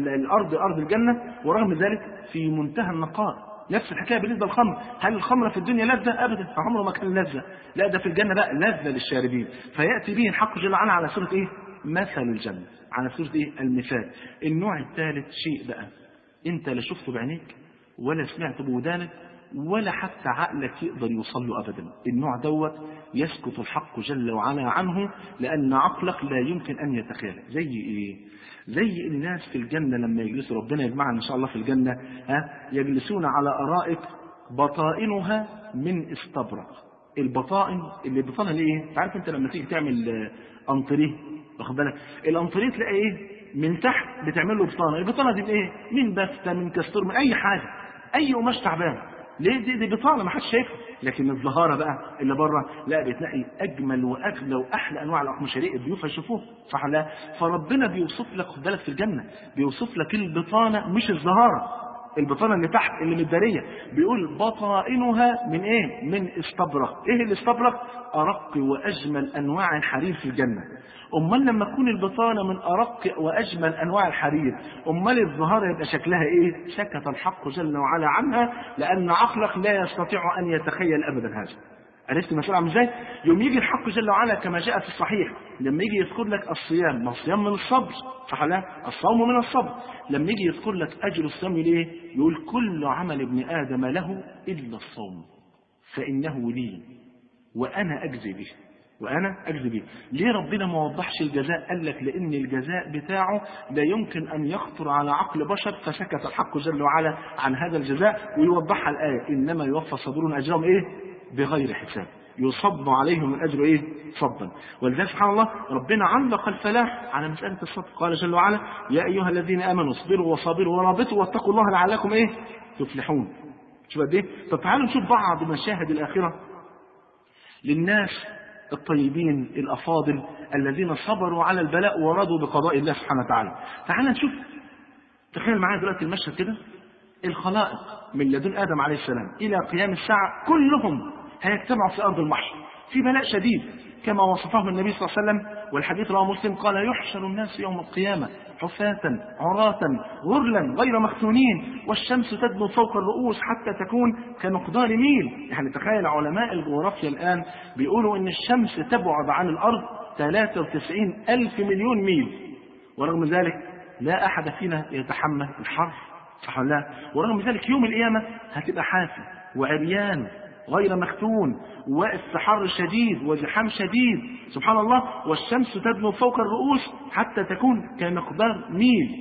أرض الجنة، ورغم ذلك في منتهى النقاء. نفس الحكاية بالنسبة للخمر. هل الخمر في الدنيا لذة؟ أبدا، عمره ما كان لذة. لا، ده في الجنة بقى لذة للشاربين. فيأتي به الحق جل وعلا على سورة إيه؟ مثل الجنة، على سورة إيه؟ المثال. النوع الثالث شيء بقى أنت لا شفته بعينيك ولا سمعت بودانك ولا حتى عقلك يقدر يوصل له أبدا. النوع دوت يسكت الحق جل وعلا عنه لأن عقلك لا يمكن أن يتخيله. زي إيه؟ زي الناس في الجنة لما يجلسوا، ربنا يجمعنا إن شاء الله في الجنة، يجلسون على أرائك بطائنها من استبرق. البطائن اللي بطانها ليه؟ تعرف أنت لما تيجي تعمل أنطريه، واخد بالك الأنطريه تلاقي إيه؟ من تحت بتعمل له بطانة. البطانة دي إيه؟ من بفتة، من كستور، من أي حاجة، أي قماش تعبان. ليه؟ دي بطانة ما حدش شايفها. لكن الظهارة بقى اللي بره لا، بتلاقي أجمل وأغلى وأحلى أنواع الأقمشارية الضيوف يشوفوها، صح لا؟ فربنا بيوصف لك، خد بالك في الجنة بيوصف لك البطانة مش الظهارة، البطانة اللي تحت اللي متدارية، بيقول بطائنها من ايه؟ من استبرق. ايه الاستبرق؟ ارق واجمل انواع الحرير في الجنة. امال لما تكون البطانة من ارق واجمل انواع الحرير، امال الظهارة يبقى شكلها ايه؟ سكت الحق جل وعلا عنها لان عقلك لا يستطيع ان يتخيل ابدا هذا. عرفت المسألة عامل ازاي؟ يوم يجي الحق جل وعلا كما جاء في الصحيح لما يجي يذكر لك الصيام، ما الصيام من الصبر صح لا؟ الصوم من الصبر. لما يجي يذكر لك أجر الصيام ليه؟ يقول كل عمل ابن آدم له إلا الصوم فإنه لي وأنا أجزي به. وأنا أجزي به. ليه ربنا ما وضحش الجزاء؟ قال لك لأن الجزاء بتاعه لا يمكن أن يخطر على عقل بشر، فسكت الحق جل وعلا عن هذا الجزاء، ويوضحها الآية إنما يوفى الصابرون أجرهم إيه؟ بغير حساب، يصب عليهم من أجر إيه؟ صبا. ولذلك سبحان الله ربنا علق الفلاح على مسألة الصبر، قال جل وعلا يا أيها الذين آمنوا اصبروا وصابروا ورابطوا واتقوا الله لعلكم إيه؟ تفلحون. شوف قد إيه؟ طب تعالوا نشوف بعض مشاهد الآخرة للناس الطيبين الأفاضل الذين صبروا على البلاء ورضوا بقضاء الله سبحانه وتعالى. تعال نشوف، تخيل معايا دلوقتي المشهد كده، الخلائق من لدن آدم عليه السلام إلى قيام الساعة كلهم هيجتمعوا في أرض المحشر في بلاء شديد كما وصفه النبي صلى الله عليه وسلم، والحديث رواه مسلم قال يحشر الناس يوم القيامة حفاة عراة غرلا غير مختونين والشمس تدنو فوق الرؤوس حتى تكون كمقدار ميل. يعني تخيل علماء الجغرافيا الآن بيقولوا إن الشمس تبعد عن الأرض 93,000 مليون ميل، ورغم ذلك لا أحد فينا يتحمل الحر صح ولا لا؟ ورغم ذلك يوم القيامة هتبقى حافي وعريان غير مختون واقف في حر شديد وزحام شديد سبحان الله، والشمس تدنو فوق الرؤوس حتى تكون كمقدار ميل.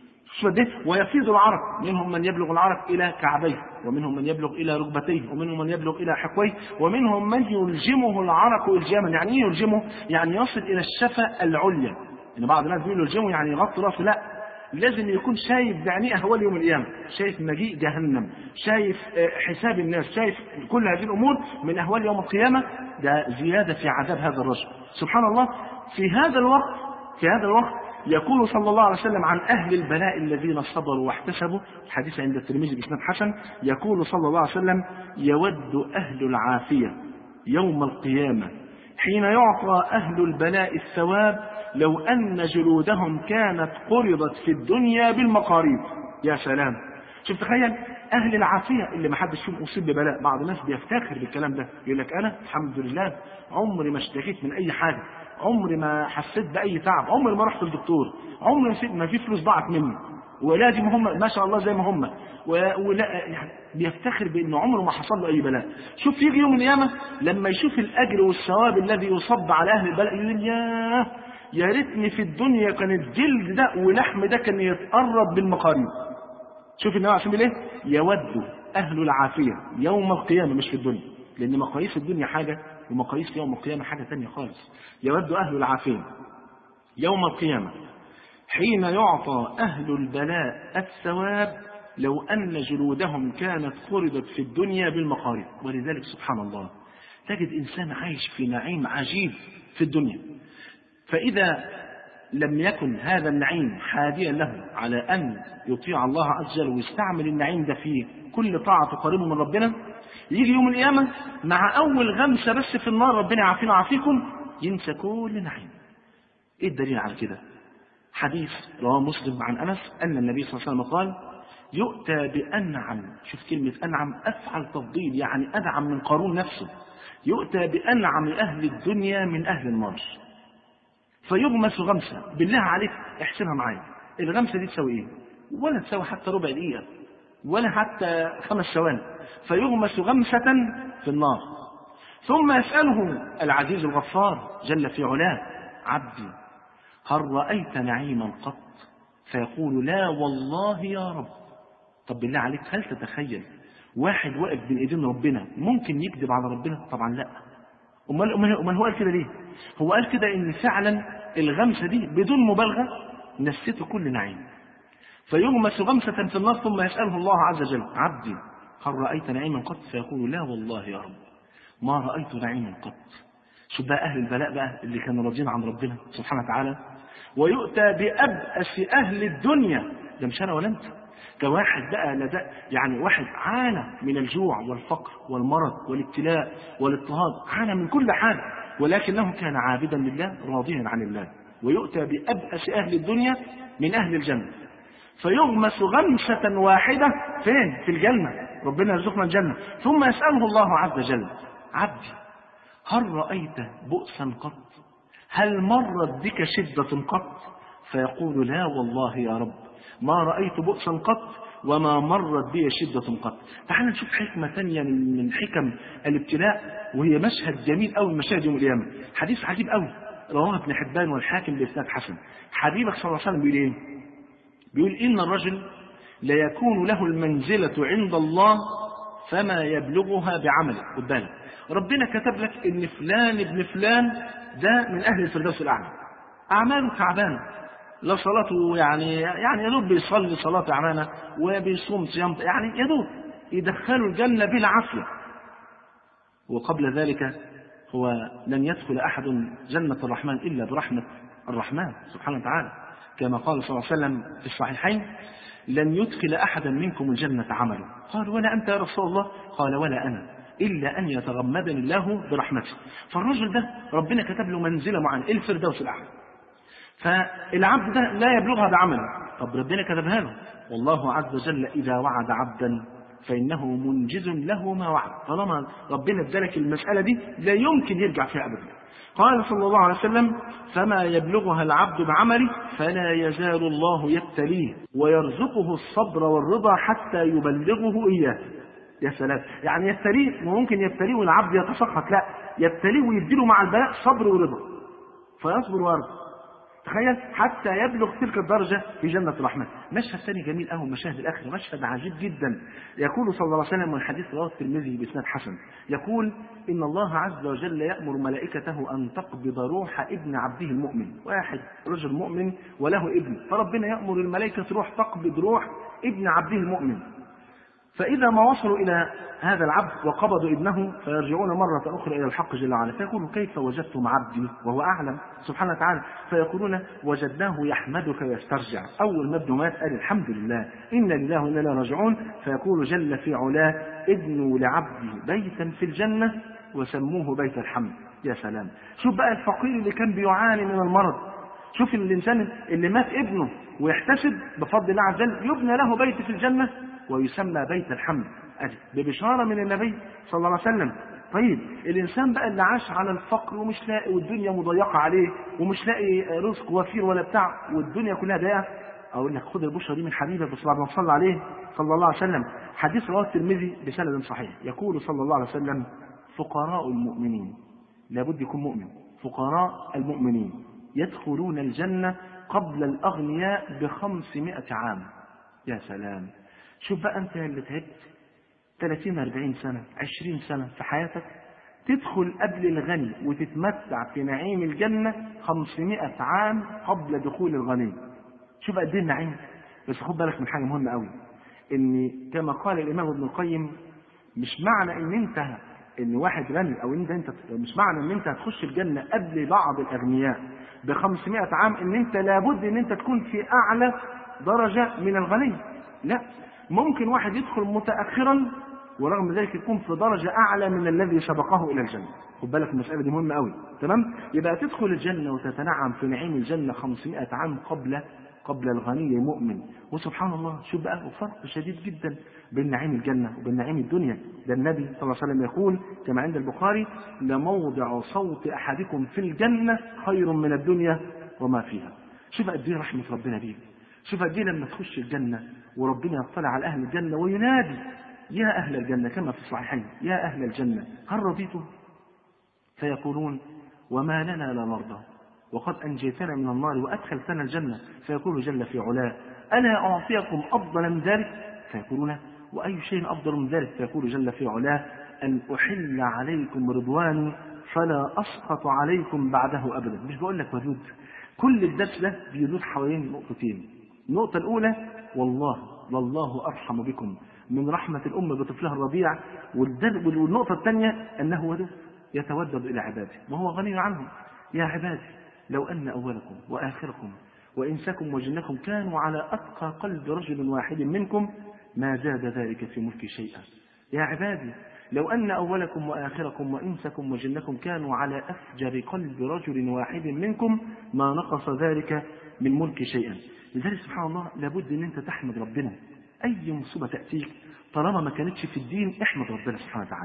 ويفيض العرق، منهم من يبلغ العرق إلى كعبيه، ومنهم من يبلغ إلى ركبتيه، ومنهم من يبلغ إلى حقويه، ومنهم من يلجمه العرق إلجاما. يعني إيه يلجمه؟ يعني يصل إلى الشفة العليا. يعني بعض الناس بيقولوا يلجمه يعني يغطي راسه، لا، لازم يكون شايف بعينيه أهوال يوم القيامة، شايف مجيء جهنم، شايف حساب الناس، شايف كل هذه الأمور من أهوال يوم القيامة. ده زيادة في عذاب هذا الرجل سبحان الله. في هذا الوقت يقول صلى الله عليه وسلم عن أهل البلاء الذين صبروا واحتسبوا، الحديث عند الترمذي بإسناد حسن، يقول صلى الله عليه وسلم يود أهل العافية يوم القيامة حين يعطى أهل البلاء الثواب لو أن جلودهم كانت قرضت في الدنيا بالمقاريض. يا سلام، شوف تخيل أهل العافية اللي ما حدش فيهم أصيب ببلاء. بعض الناس بيفتخر بالكلام ده، يقول لك أنا الحمد لله عمري ما اشتكيت من أي حاجة، عمري ما حسيت بأي تعب، عمري ما رحت للدكتور، عمري ما في فلوس ضاعت مني، ولازم هم ما شاء الله زي ما هم، ولا يعني بيفتخر بأنه عمره ما حصل له أي بلاء. شوف يجي يوم القيامة لما يشوف الأجر والثواب الذي يصب على أهل البلاء يقول يا ريتني في الدنيا كان الجلد ده ولحم ده كان يتقرب بالمقاريض. شوف النبي عشان ايه يود أهل العافية يوم القيامة، مش في الدنيا، لأن مقاييس الدنيا حاجة ومقاييس يوم القيامة حاجة تانية خالص. يود أهل العافية يوم القيامة حين يعطى أهل البلاء الثواب لو أن جلودهم كانت قرضت في الدنيا بالمقاريض. ولذلك سبحان الله تجد إنسان عايش في نعيم عجيب في الدنيا، فإذا لم يكن هذا النعيم حاديا له على أن يطيع الله عز وجل ويستعمل النعيم ده في كل طاعة تقربه من ربنا، يجي يوم القيامة مع أول غمسة بس في النار ربنا يعافينا ويعافيكم ينسى كل نعيم. إيه الدليل على كده؟ حديث رواه مسلم عن أنس أن النبي صلى الله عليه وسلم قال يؤتى بأنعم، شوف كلمة أنعم أفعل تفضيل يعني أدعم من قارون نفسه، يؤتى بأنعم أهل الدنيا من أهل النار فيغمس غمسة. بالله عليك احسنها معايا، الغمسة دي تسوي ايه؟ ولا تسوي حتى ربع دقيقة ولا حتى 5 ثواني. فيغمس غمسة في النار ثم يسأله العزيز الغفار جل في علاه عبدي هل رأيت نعيما قط؟ فيقول لا والله يا رب. طب بالله عليك هل تتخيل واحد واقف بين ايدين ربنا ممكن يكذب على ربنا؟ طبعا لا. أمال هو قال كده ليه؟ هو قال كده إن فعلا الغمسة دي بدون مبالغة نسيته كل نعيم. فيغمس غمسة في النار ثم يسأله الله عز وجل عبدي هل رأيت نعيما قط؟ فيقول لا والله يا رب ما رأيت نعيما قط. شوف بقى أهل البلاء بقى اللي كانوا راضين عن ربنا سبحانه وتعالى. ويؤتى بأبأس أهل الدنيا، ده مش أنا ولا أنت، ده واحد بقى لدى يعني واحد عانى من الجوع والفقر والمرض والابتلاء والاضطهاد، عانى من كل حاجة، ولكنه كان عابدا لله راضيا عن الله. ويؤتى بأبأس أهل الدنيا من أهل الجنة فيغمس غمسة واحدة فين؟ في الجنة، ربنا يرزقنا الجنة. ثم يسأله الله عز وجل عبدي هل رأيت بؤسا قط؟ هل مرت بك شدة قط؟ فيقول لا والله يا رب ما رأيت بؤسا قط وما مرت بي شدة قط. تعال نشوف حكمة ثانية من حكم الابتلاء، وهي مشهد جميل أوي من مشاهد يوم القيامة. حديث عجيب أوي رواه ابن حبان والحاكم بإسناد حسن. حبيبك صلى الله عليه وسلم بيقول إيه؟ بيقول إن الرجل ليكون له المنزلة عند الله فما يبلغها بعمله. خد بالك، ربنا كتب لك إن فلان ابن فلان ده من أهل الفردوس الأعلى، أعماله تعبانة، لا صلاته يعني يا دوب بيصلي صلاة تعبانة وبيصوم صيام يعني يا دوب يدخلوا الجنة بالعافية، وقبل ذلك هو لن يدخل أحد جنة الرحمن إلا برحمة الرحمن سبحانه وتعالى، كما قال صلى الله عليه وسلم في الصحيحين لن يدخل أحدا منكم الجنة عمله. قال ولا أنت يا رسول الله؟ قال ولا أنا، إلا أن يتغمدني الله برحمته. فالرجل ده ربنا كتب له منزلة معينة الفردوس الأعلى، فالعبد ده لا يبلغها بعمله. طب ربنا كتبها له، والله عز وجل إذا وعد عبدا فإنه منجز له ما وعد. طالما ربنا ادالك المسألة دي لا يمكن يرجع فيها أبدا. قال صلى الله عليه وسلم فما يبلغها العبد بعمله فلا يزال الله يبتليه ويرزقه الصبر والرضا حتى يبلغه إياه. يا سلام، يعني يبتليه وممكن يبتليه والعبد يتسخط، لا يبتليه ويديله مع البلاء صبر ورضا فيصبر ويرضى. تخيل حتى يبلغ تلك الدرجة في جنة الرحمن. مشهد ثاني جميل أوي مشاهد الآخرة، مشهد عجيب جدا. يقول صلى الله عليه وسلم والحديث رواه الترمذي بإسناد حسن، يقول إن الله عز وجل يأمر ملائكته أن تقبض روح ابن عبده المؤمن. واحد رجل مؤمن وله ابن، فربنا يأمر الملائكة تروح تقبض روح ابن عبده المؤمن. فإذا ما وصلوا إلى هذا العبد وقبضوا ابنه فيرجعون مرة أخرى إلى الحق جل وعلا فيقولوا كيف وجدتم عبدي وهو أعلم سبحانه وتعالى؟ فيقولون وجدناه يحمدك ويسترجع. أول ما ابنه مات قال الحمد لله إنا لله وإنا إليه راجعون. فيقول جل في علاه ابنوا لعبدي بيتا في الجنة وسموه بيت الحمد. يا سلام، شوف بقى الفقير اللي كان بيعاني من المرض، شوف الإنسان اللي مات ابنه ويحتسب بفضل الله عز وجل يبنى له بيت في الجنة ويسمى بيت الحمد، ببشارة من النبي صلى الله عليه وسلم. طيب الإنسان بقى اللي عاش على الفقر ومش لاقي والدنيا مضيقة عليه ومش لاقي رزق وفير ولا بتاع والدنيا كلها ضيقة، أقول لك خد البشرة دي من حبيبك بس بعد ما تصلى عليه صلى الله عليه وسلم. حديث رواه الترمذي بسند صحيح، يقول صلى الله عليه وسلم فقراء المؤمنين، لابد يكون مؤمن، فقراء المؤمنين يدخلون الجنة قبل الأغنياء ب500 عام. يا سلام، شوف بقى أنت اللي تعبت 30-40 سنة 20 سنة في حياتك تدخل قبل الغني وتتمتع في نعيم الجنة 500 عام قبل دخول الغني. شوف قد ايه النعيم. بس خد بالك من حاجة مهمة قوي، ان كما قال الإمام ابن القيم مش معنى ان واحد غني او انت مش معنى ان انت هتخش الجنة قبل بعض الأغنياء ب500 عام ان انت لابد ان انت تكون في اعلى درجة من الغني. لا، ممكن واحد يدخل متأخرا ورغم ذلك يكون في درجة أعلى من الذي سبقه إلى الجنة. خد بالك المسألة دي مهمة قوي. تمام، يبقى تدخل الجنة وتتنعم في نعيم الجنة 500 عام قبل الغني المؤمن. وسبحان الله شوف بقى فرق شديد جدا بين نعيم الجنة وبين نعيم الدنيا. ده النبي صلى الله عليه وسلم يقول كما عند البخاري لموضع صوت أحدكم في الجنة خير من الدنيا وما فيها. شوف قد ايه رحمة ربنا بيك، شوف قد ايه لما تخش الجنة وربنا يطلع على أهل الجنة وينادي يا أهل الجنة كما في الصحيحين يا أهل الجنة هل رضيتم؟ فيقولون وما لنا لا نرضى وقد أنجيتنا من النار وأدخلتنا الجنة. فيقول جل في علاه ألا أعطيكم أفضل من ذلك؟ فيقولون وأي شيء أفضل من ذلك؟ فيقول جل في علاه أن أحل عليكم رضواني فلا أسقط عليكم بعده أبدا. مش بقول لك ودود، كل الدرس ده بيدور حوالين نقطتين. النقطة الأولى والله أرحم بكم من رحمة الأم بطفلها الرضيع، والنقطة الثانية أنه ودود يتودد إلى عباده وهو غني عنهم. يا عبادي لو أن أولكم وآخركم وإنسكم وجنكم كانوا على أتقى قلب رجل واحد منكم ما زاد ذلك في ملكي شيئا. يا عبادي لو أن أولكم وآخركم وإنسكم وجنكم كانوا على أفجر قلب رجل واحد منكم ما نقص ذلك من ملك شيئا. لذلك سبحان الله لابد أن أنت تحمد ربنا. أي مصيبة تأتيك طالما ما كانتش في الدين احمد ربنا سبحانه وتعالى.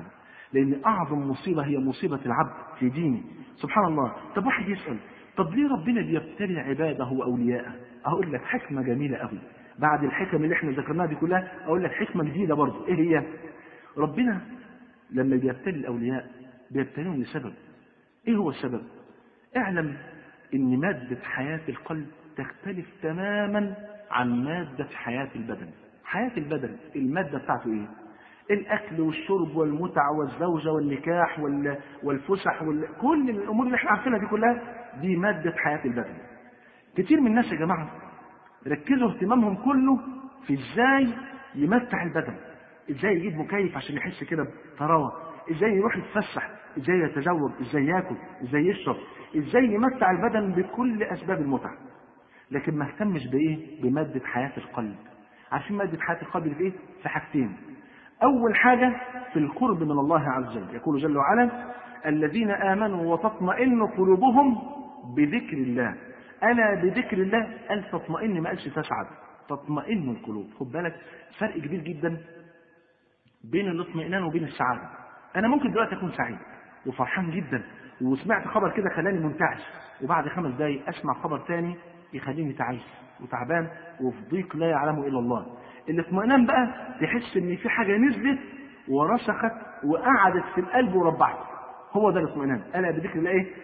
لأن أعظم مصيبة هي مصيبة العبد في دينه. سبحان الله. طب واحد يسأل، طب ليه ربنا بيبتلي عباده وأولياءه؟ أقول لك حكمة جميلة قوي. بعد الحكم اللي احنا ذكرناها دي كلها أقول لك حكمة جديدة برضه. إيه هي؟ ربنا لما بيبتلي الأولياء بيبتليهم لسبب. إيه هو السبب؟ اعلم إن مادة حياة القلب تختلف تماما عن مادة حياة البدن. حياة البدن المادة بتاعته إيه؟ الأكل والشرب والمتع والزوجة والنكاح والفسح كل الأمور اللي احنا عارفينها دي كلها دي مادة حياة البدن. كتير من الناس يا جماعة ركزوا اهتمامهم كله في ازاي يمتع البدن، ازاي يجيب مكيف عشان يحس كده بطراوة، ازاي يروح يتفسح، ازاي يتزوج، ازاي ياكل، ازاي يشرب، ازاي يمتع البدن بكل أسباب المتعة. لكن ما اهتمش بإيه؟ بمادة حياة القلب. عارفين مادة حياة القلب في إيه؟ في حاجتين. أول حاجة في القرب من الله عز وجل. يقول جل وعلا: الذين آمنوا وتطمئن قلوبهم بذكر الله. ألا بذكر الله قال تطمئن، ما قالش تسعد، تطمئن القلوب. خد بالك فرق كبير جدا بين الاطمئنان وبين السعادة. أنا ممكن دلوقتي أكون سعيد وفرحان جدا وسمعت خبر كده خلاني منتعش، وبعد 5 دقايق أسمع خبر تاني يخليني تعيس وتعبان وفي ضيق لا يعلمه إلا الله. الاطمئنان بقى تحس ان في حاجه نزلت ورسخت وقعدت في القلب وربعت. هو ده الاطمئنان. الا بذكر الله ايه؟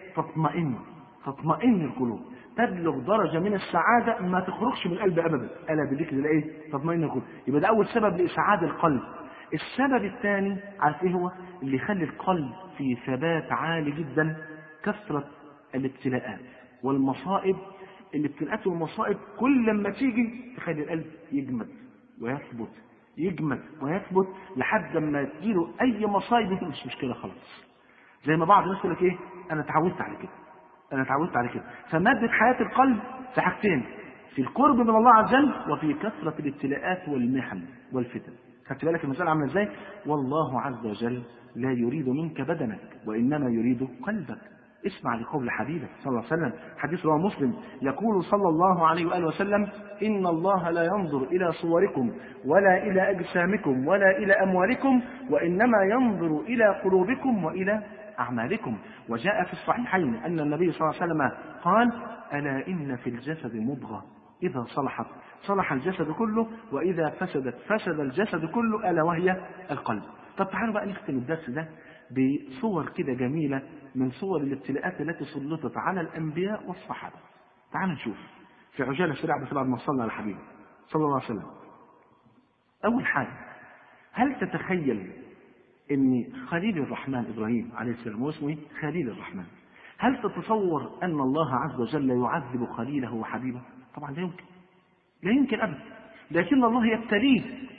تطمئن القلوب. تبلغ درجه من السعاده ما تخرجش من القلب ابدا. الا بذكر الله ايه؟ تطمئن القلوب. يبقى ده اول سبب لاسعاد القلب. السبب الثاني عارف ايه هو؟ اللي يخلي القلب في ثبات عالي جدا كثره الابتلاءات والمصائب. الابتلاءات والمصائب كل لما تيجي تخلي القلب يجمد ويثبت، يجمد ويثبت لحد ما تجيله اي مصايب مش مشكله خلاص. زي ما بعض الناس يقول لك ايه؟ انا اتعودت على كده، انا اتعودت على كده. فماده حياه القلب في حاجتين: في القرب من الله عز وجل وفي كثره الابتلاءات والمحن والفتن. خدت بالك المساله عامله ازاي؟ والله عز وجل لا يريد منك بدنك وانما يريد قلبك. اسمع لقول حبيبك صلى الله عليه وسلم، حديث رواه مسلم، يقول صلى الله عليه وآله وسلم: إن الله لا ينظر إلى صوركم ولا إلى أجسامكم ولا إلى أموالكم وإنما ينظر إلى قلوبكم وإلى أعمالكم. وجاء في الصحيحين أن النبي صلى الله عليه وسلم قال: ألا إن في الجسد مضغة إذا صلحت صلح الجسد كله وإذا فسدت فسد الجسد كله ألا وهي القلب. طب تعالوا بقى نختم الدرس ده بصور كده جميلة من صور الابتلاءات التي سلطت على الأنبياء والصحابة. تعالوا نشوف في عجالة سريعة بس بعد ما وصلنا على الحبيب صلى الله عليه وسلم. أول حاجة، هل تتخيل أن خليل الرحمن إبراهيم عليه السلام واسمه خليل الرحمن، هل تتصور أن الله عز وجل يعذب خليله وحبيبه؟ طبعا لا يمكن، لا يمكن أبدا. لكن الله يبتليه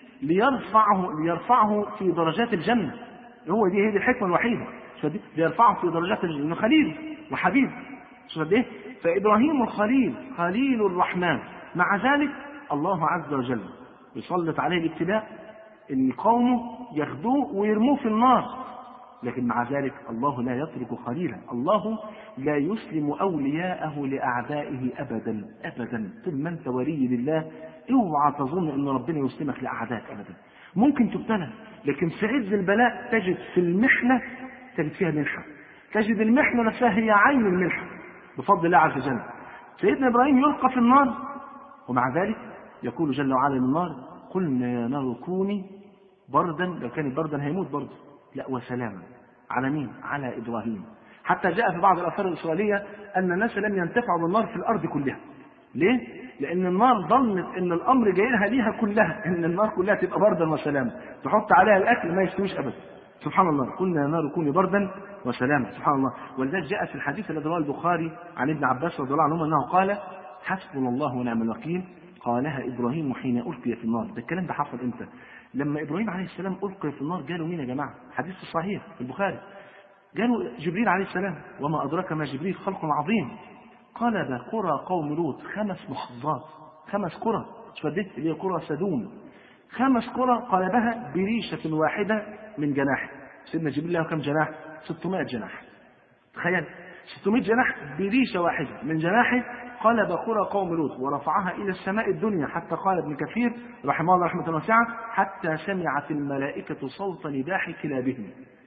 ليرفعه في درجات الجنة. هو دي هي الحكمة الوحيدة، ليرفعه في درجات الجنة. خليل وحبيب، فإبراهيم الخليل خليل الرحمن. مع ذلك الله عز وجل يسلط عليه الابتلاء ان قومه ياخذوه ويرموه في النار، لكن مع ذلك الله لا يترك خليله. الله لا يسلم أولياءه لأعدائه أبدا أبدا. طول ما أنت ولي لله اوعى تظن أن ربنا يسلمك لأعدائك أبدا. ممكن تبتلى، لكن في عز البلاء تجد في المحنة تجد فيها منحة، تجد المحنة نفسها هي عين المنحة بفضل الله عز وجل. سيدنا إبراهيم يلقى في النار ومع ذلك يقول جل وعلا للنار: قلنا يا نار كوني بردا، لو كان بردا هيموت برضه، لا وسلاما. على مين؟ على إبراهيم. حتى جاء في بعض الآثار الإسرائيلية أن الناس لم ينتفعوا بالنار في الأرض كلها. ليه؟ لأن النار ظنت أن الأمر جاي لها ليها كلها، أن النار كلها تبقى بردا وسلاما، تحط عليها الأكل ما يستويش أبدا. سبحان الله. قلنا يا نار كوني بردا وسلاما. سبحان الله. ولذلك جاء في الحديث الذي رواه البخاري عن ابن عباس رضي الله عنهما أنه قال: حسبنا الله ونعم الوكيل. قالها إبراهيم حين ألقي في النار. ده الكلام ده حصل إمتى؟ لما إبراهيم عليه السلام ألقي في النار جاله مين يا جماعة؟ حديث صحيح في البخاري. جاله جبريل عليه السلام، وما أدراك ما جبريل، خلق عظيم. قلب قرى قوم لوط 5 محافظات، 5 قرى، شفدت اللي هي قرى سدوم، 5 قرى قلبها بريشة واحدة من جناح. سيدنا جبريل له كم جناح؟ 600 جناح. تخيل 600 جناح بريشة واحدة من جناحه. قلب قرى قوم لوط ورفعها إلى السماء الدنيا، حتى قال ابن كثير رحمه الله رحمة واسعة: حتى سمعت الملائكة صوت نباح كلابهم.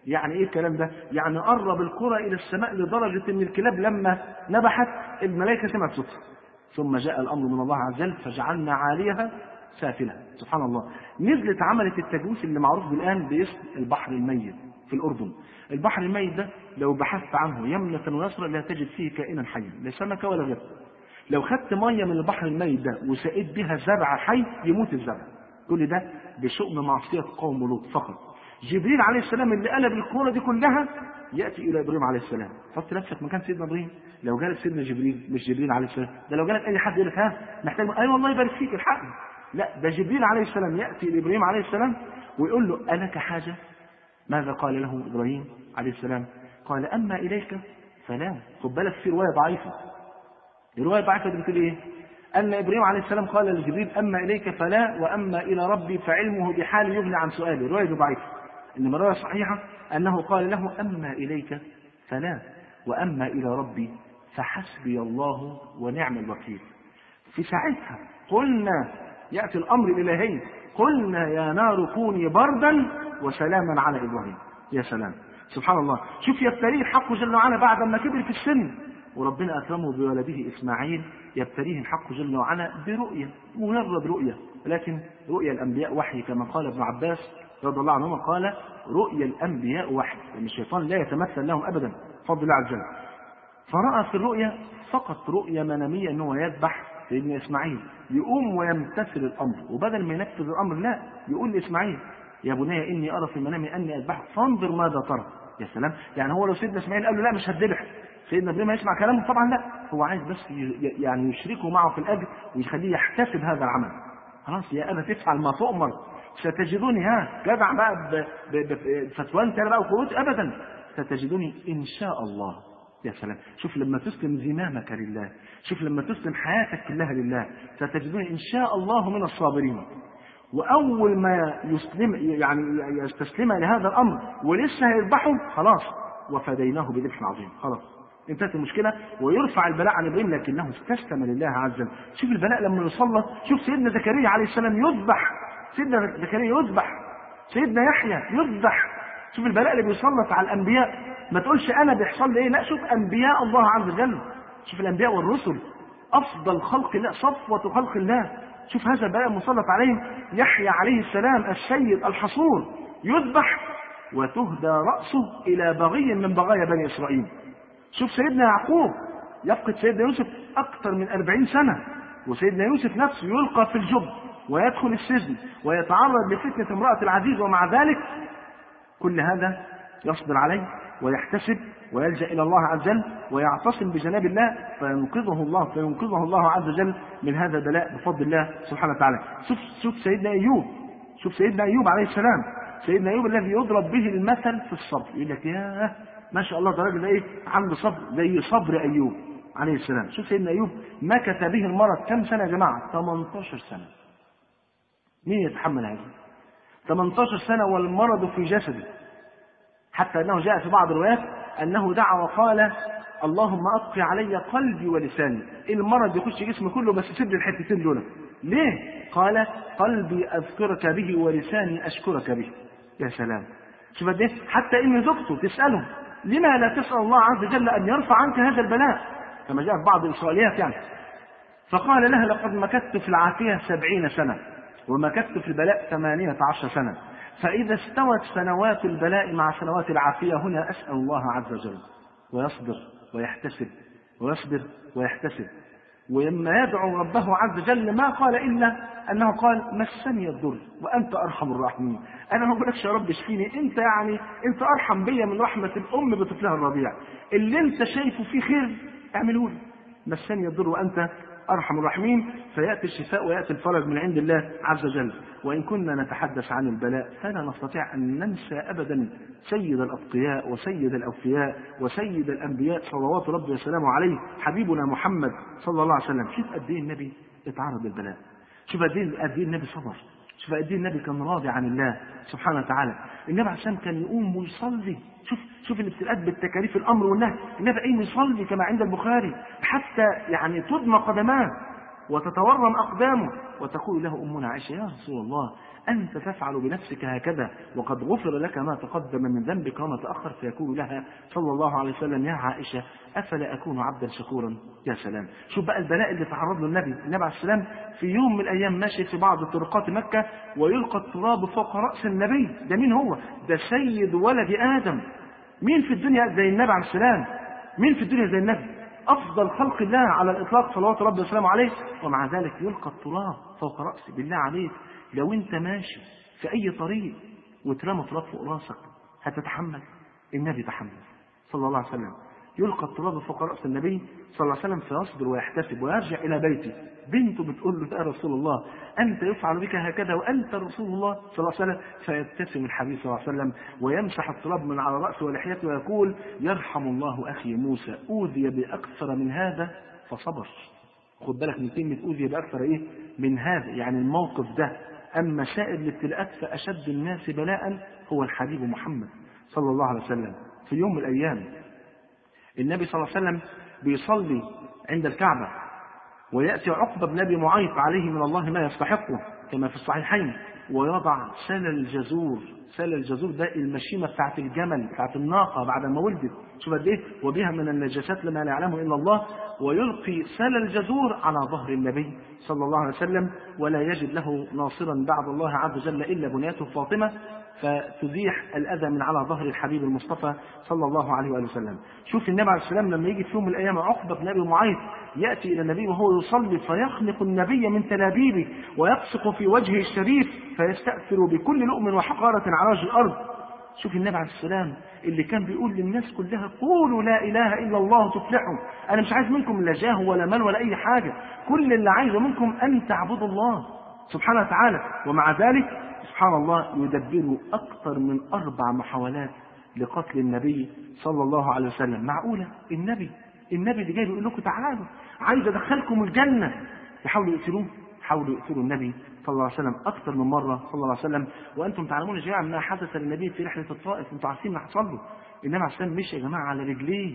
يعني ايه الكلام ده؟ يعني قرب الكرة الى السماء لدرجة ان الكلاب لما نبحت الملائكة سمعت صوتها. ثم جاء الامر من الله عز وجل فجعلنا عاليها سافلة. سبحان الله. نزلت عملت التجويف اللي معروف بالآن باسم البحر الميت في الأردن. البحر الميت ده لو بحثت عنه يمنة ويسرى لا تجد فيه كائنا حيا، لا سمكة ولا غيره. لو خدت مية من البحر الميت ده وسقيت بها زرع حي يموت الزرع. كل ده بشؤم معصية قوم لوط فقط. جبريل عليه السلام اللي قلب الكورة دي كلها يأتي إلى إبراهيم عليه السلام. حط نفسك مكان سيدنا إبراهيم. لو جالك سيدنا جبريل، مش جبريل عليه السلام، ده لو جالك أي حد يقول لك ها محتاج أي والله يبارك فيك الحقني. لا، ده جبريل عليه السلام يأتي لإبراهيم عليه السلام ويقول له ألك حاجة؟ ماذا قال له إبراهيم عليه السلام؟ قال أما إليك فلا. خد بالك في رواية ضعيفة. الرواية الضعيفة دي بتقول إيه؟ أن إبراهيم عليه السلام قال لجبريل أما إليك فلا وأما إلى ربي فعلمه بحال يغني عن سؤالي. الرواية دي ضعيفة. إنما الرواية الصحيحة أنه قال له أما إليك فلا وأما إلى ربي فحسبي الله ونعم الوكيل. في ساعتها قلنا يأتي الأمر الإلهي، قلنا يا نار كوني بردا وسلاما على إبراهيم. يا سلام، سبحان الله. شوف يبتليه الحق جل وعلا بعد ما كبر في السن وربنا أكرمه بولده إسماعيل، يبتليه الحق جل وعلا برؤية، مجرد رؤية، لكن رؤيا الأنبياء وحي كما قال ابن عباس رضي الله عنهما، قال رؤيا الأنبياء وحي، لأن الشيطان لا يتمثل لهم أبدا بفضل الله عز وجل. فرأى في الرؤيا فقط رؤيا منامية أنه يذبح سيدنا إسماعيل، يقوم ويمتثل الأمر، وبدل ما ينفذ الأمر لا يقول لإسماعيل يا بني إني أرى في منامي أني أذبحك فانظر ماذا ترى. يا سلام، يعني هو لو سيدنا إسماعيل قال له لا مش هتذبح، سيدنا إبراهيم يسمع كلامه؟ طبعا لا، هو عايز بس يعني يشركه معه في الأجر ويخليه يحتسب هذا العمل. خلاص يا أبا تفعل ما تؤمر ستجدوني، ها جدع بقى بفتوان تاني بقى وقوتي أبدا، ستجدوني إن شاء الله. يا سلام، شوف لما تسلم زمامك لله، شوف لما تسلم حياتك كلها لله، ستجدوني إن شاء الله من الصابرين. وأول ما يسلم يعني يستسلم لهذا الأمر ولسه هيذبحه خلاص وفديناه بذبح عظيم، خلاص انتهت المشكلة ويرفع البلاء عن إبراهيم، لكنه استسلم لله عز وجل. شوف البلاء لما يسلط، شوف سيدنا زكريا عليه السلام يذبح، سيدنا زكريا يذبح، سيدنا يحيى يذبح. شوف البلاء اللي بيسلط على الأنبياء، ما تقولش أنا بيحصل لي إيه، لا شوف أنبياء الله عز وجل، شوف الأنبياء والرسل أفضل خلق الله، صفوة خلق الله. شوف هذا البلاء المسلط عليهم. يحيى عليه السلام السيد الحصور يذبح وتهدى رأسه إلى بغي من بغايا بني إسرائيل. شوف سيدنا يعقوب يفقد سيدنا يوسف أكثر من 40 سنة، وسيدنا يوسف نفسه يلقى في الجب ويدخل السجن ويتعرض لفتنة امرأة العزيز، ومع ذلك كل هذا يصبر عليه ويحتسب ويلجأ إلى الله عز وجل ويعتصم بجناب الله فينقذه الله عز وجل من هذا البلاء بفضل الله سبحانه وتعالى. شوف سيدنا أيوب، شوف سيدنا أيوب عليه السلام، سيدنا أيوب الذي يضرب به المثل في الصبر. يقول لك يا ما شاء الله ده راجل ايه عنده صبر زي صبر أيوب عليه السلام. شوف سيدنا أيوب مكث به المرض كم سنة يا جماعة؟ 18 سنة. مين يتحمل هذا؟ 18 سنة والمرض في جسده، حتى أنه جاء في بعض الروايات أنه دعا وقال اللهم أبقي علي قلبي ولساني. المرض يخش جسمي كله بس سيب لي الحتتين دول. ليه؟ قال قلبي أذكرك به ولساني أشكرك به. يا سلام، شوف قد ايه، حتى إن زوجته تسأله لما لا تسأل الله عز وجل أن يرفع عنك هذا البلاء، كما جاء في بعض الإسرائيليات يعني. فقال لها لقد مكثت في العافية 70 سنة ومكثت في البلاء 18 سنة، فإذا استوت سنوات البلاء مع سنوات العافية هنا أسأل الله عز وجل. ويصبر ويحتسب ويصبر ويحتسب، ولما يدعو ربه عز وجل ما قال إلا أنه قال مسني الضر وأنت أرحم الراحمين. أنا ما بقولكش يا رب اشفيني، أنت يعني أنت أرحم بيا من رحمة الأم بطفلها الرضيع، اللي أنت شايفه فيه خير اعمله لي، مسني الضر وأنت أرحم الراحمين. فيأتي الشفاء ويأتي الفرج من عند الله عز وجل. وإن كنا نتحدث عن البلاء فلا نستطيع أن ننسى أبدا سيد الأتقياء وسيد الأوفياء وسيد الأنبياء صلوات ربي وسلامه عليه حبيبنا محمد صلى الله عليه وسلم. شوف قد ايه النبي اتعرض للبلاء، شوف قد ايه النبي صبر، شوف قد ايه النبي كان راضي عن الله سبحانه وتعالى. النبي عليه السلام كان يقوم ويصلي، شوف الابتلاءات بالتكاليف الامر والنهي، النبي قايم يصلي كما عند البخاري حتى يعني تدمى قدماه وتتورم اقدامه، وتقول له امنا عائشه يا رسول الله أنت تفعل بنفسك هكذا وقد غفر لك ما تقدم من ذنبك وما تأخر. فيقول لها صلى الله عليه وسلم: يا عائشة أفلا أكون عبدا شكورا؟ يا سلام، شوف بقى البلاء اللي تعرض له النبي عليه السلام. في يوم من الأيام ماشي في بعض طرقات مكة ويلقى التراب فوق رأس النبي. ده مين هو؟ ده سيد ولد آدم. مين في الدنيا زي النبي عليه السلام؟ مين في الدنيا زي النبي؟ أفضل خلق الله على الإطلاق صلوات ربي وسلامه عليه، ومع ذلك يلقى التراب فوق رأسه. بالله عليك لو أنت ماشي في أي طريق وترمى تراب فوق رأسك هتتحمل؟ النبي تحمل صلى الله عليه وسلم. يلقى التراب فوق رأس النبي صلى الله عليه وسلم فيصبر ويحتسب ويرجع إلى بيته. بنته بتقول له: يا رسول الله أنت يفعل بك هكذا وأنت رسول الله صلى الله عليه وسلم؟ فيبتسم الحبيب صلى الله عليه وسلم ويمسح التراب من على رأسه ولحيته ويقول: يرحم الله أخي موسى أوذي بأكثر من هذا فصبر. خد بالك من كلمة أوذي بأكثر إيه من هذا، يعني الموقف ده. أما سائر الابتلاءات فأشد الناس بلاء هو الحبيب محمد صلى الله عليه وسلم. في يوم من الأيام النبي صلى الله عليه وسلم بيصلي عند الكعبة ويأتي عقبة بن أبي معيط عليه من الله ما يستحقه كما في الصحيحين ويضع سل الجزور. سل الجزور ده المشيمة بتاعت الجمل بتاعت الناقة بعد ما ولدت، شوف قد ايه، وبها من النجاسات لما لا يعلمه إلا الله، ويلقي سل الجزور على ظهر النبي صلى الله عليه وسلم ولا يجد له ناصرا بعد الله عز وجل إلا بنيته فاطمة، فتزيح الأذى من على ظهر الحبيب المصطفى صلى الله عليه وآله وسلم. شوف النبي عليه السلام لما يجي في يوم من الأيام عقبة بن أبي معيط يأتي إلى النبي وهو يصلي فيخنق النبي من تلابيبه ويبصق في وجهه الشريف فيستأثر بكل لؤم وحقارة على وجه الأرض. شوف النبي عليه السلام اللي كان بيقول للناس كلها: قولوا لا إله إلا الله تفلحوا. أنا مش عايز منكم لا جاه ولا مال ولا أي حاجة، كل اللي عايزه منكم أن تعبدوا الله سبحانه وتعالى. ومع ذلك سبحان الله يدبر أكثر من 4 محاولات لقتل النبي صلى الله عليه وسلم. معقولة النبي اللي جاي بيقول لكم تعالوا عايز أدخلكم الجنة يحاولوا يقتلوه؟ حاولوا يقتلوا النبي صلى الله عليه وسلم أكثر من مرة صلى الله عليه وسلم. وأنتم تعلمون جميعا ما حدث للنبي في رحلة الطائف، أنتم عارفين ما حصل له. النبي عليه السلام مشي يا جماعة على رجليه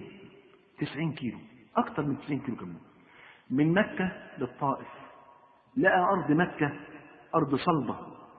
90 كيلو، أكثر من 90 كيلو كمان، من مكة للطائف. لقى أرض مكة أرض صلبة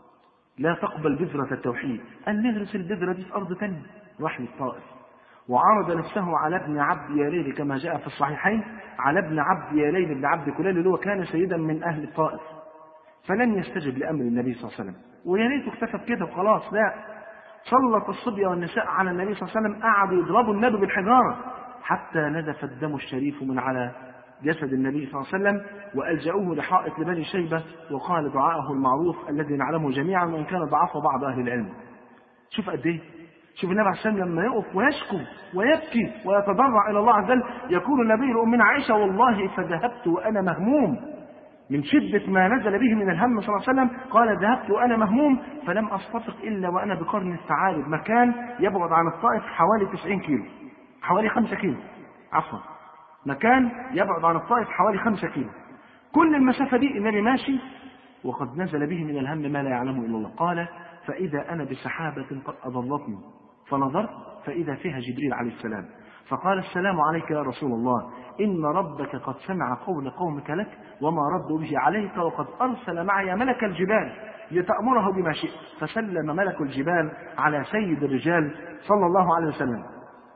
لا تقبل بذرة التوحيد، قال نغرس البذرة دي في أرض تانية. راح للطائف وعرض نفسه على ابن عبد ياليل كما جاء في الصحيحين، على ابن عبد ياليل بن عبد كلال اللي هو كان سيدا من أهل الطائف، فلم يستجب لأمر النبي صلى الله عليه وسلم. وياليل اكتفى بكده وخلاص، لا، سلط الصبية والنساء على النبي صلى الله عليه وسلم، قعدوا يضربوا النبي بالحجارة حتى نزف الدم الشريف من على جسد النبي صلى الله عليه وسلم، وألجأوه لحائط لبني شيبة وقال دعاءه المعروف الذي نعلمه جميعا وإن كان ضعفه بعض أهل العلم. شوف قد ايه، شوف النبي عليه السلام لما يقف ويشكو ويبكي ويتضرع إلى الله عز وجل، يقول النبي لأمنا عائشة: والله فذهبت وأنا مهموم من شدة ما نزل به من الهم صلى الله عليه وسلم. قال: ذهبت وأنا مهموم فلم أستفق إلا وأنا بقرن الثعالب، مكان يبعد عن الطائف حوالي 90 كيلو، حوالي 5 كيلو عفوا، مكان يبعد عن الطائف حوالي 5 كيلو. كل المسافة دي النبي ماشي وقد نزل به من الهم ما لا يعلمه إلا الله. قال: فإذا أنا بسحابة قد أضلتني فنظرت فإذا فيها جبريل عليه السلام، فقال: السلام عليك يا رسول الله، إن ربك قد سمع قول قومك لك وما ردوا به عليك، وقد أرسل معي ملك الجبال لتأمره بما شئت. فسلم ملك الجبال على سيد الرجال صلى الله عليه وسلم،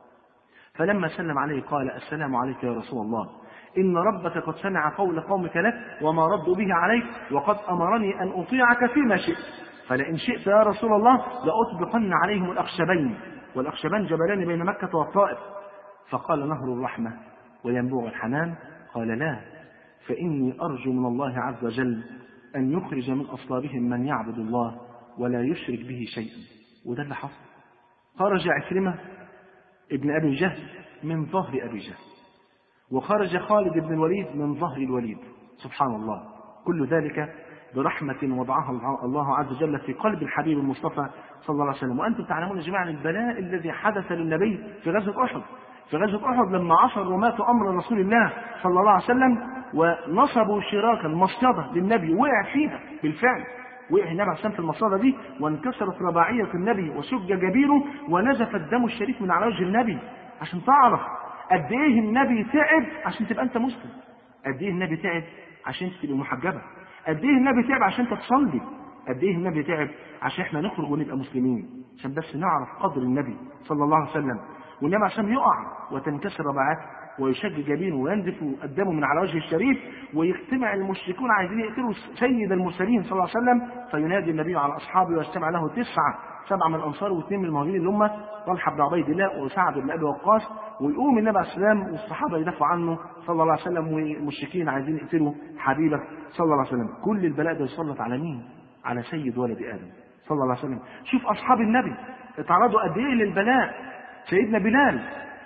فلما سلم عليه قال: السلام عليك يا رسول الله، إن ربك قد سمع قول قومك لك وما ردوا به عليك، وقد أمرني أن أطيعك فيما شئت، فلئن شئت يا رسول الله لأطبقن عليهم الأخشبين، والأخشبان جبلان بين مكة والطائف. فقال: نهر الرحمة وينبوع الحنان. قال: لا، فإني أرجو من الله عز وجل أن يخرج من أصلابهم من يعبد الله ولا يشرك به شيئا. وده اللي حصل. خرج عكرمة ابن أبي جهل من ظهر أبي جهل، وخرج خالد بن الوليد من ظهر الوليد. سبحان الله، كل ذلك برحمة وضعها الله عز وجل في قلب الحبيب المصطفى صلى الله عليه وسلم. وأنتم تعلمون جميعا البلاء الذي حدث للنبي في غزوة أحد. في غزوة أحد لما عصروا وماتوا أمر رسول الله صلى الله عليه وسلم ونصبوا شراكا مصيدة للنبي، وقع فيها بالفعل، وقع النبي عليه السلام في المصيدة دي وانكسرت رباعية النبي وشج جبينه ونزف الدم الشريف من على وجه النبي. عشان تعرف قد ايه النبي تعب عشان تبقى انت مسلم، قد ايه النبي تعب عشان تبقى محجبة، قد ايه النبي تعب عشان تصلي، قد ايه النبي تعب عشان احنا نخرج ونبقى مسلمين، عشان بس نعرف قدر النبي صلى الله عليه وسلم. والنبي عشان يقع وتنكسر رباعاته ويشج جبينه وينزف قدامه من على وجه الشريف، ويجتمع المشركون عايزين يقتلوا سيد المرسلين صلى الله عليه وسلم، فينادي النبي على اصحابه ويجتمع له 7 من الانصار و2 من المهاجرين اللي هم طلحه بن عبيد الله وسعد بن ابي وقاص، ويقوم النبي عليه السلام والصحابه يدافعوا عنه صلى الله عليه وسلم، والمشركين عايزين يقتلوا حبيبه صلى الله عليه وسلم. كل البلاء ده يسلط على مين؟ على سيد ولد ادم صلى الله عليه وسلم. شوف اصحاب النبي اتعرضوا قد ايه للبلاء. سيدنا بلال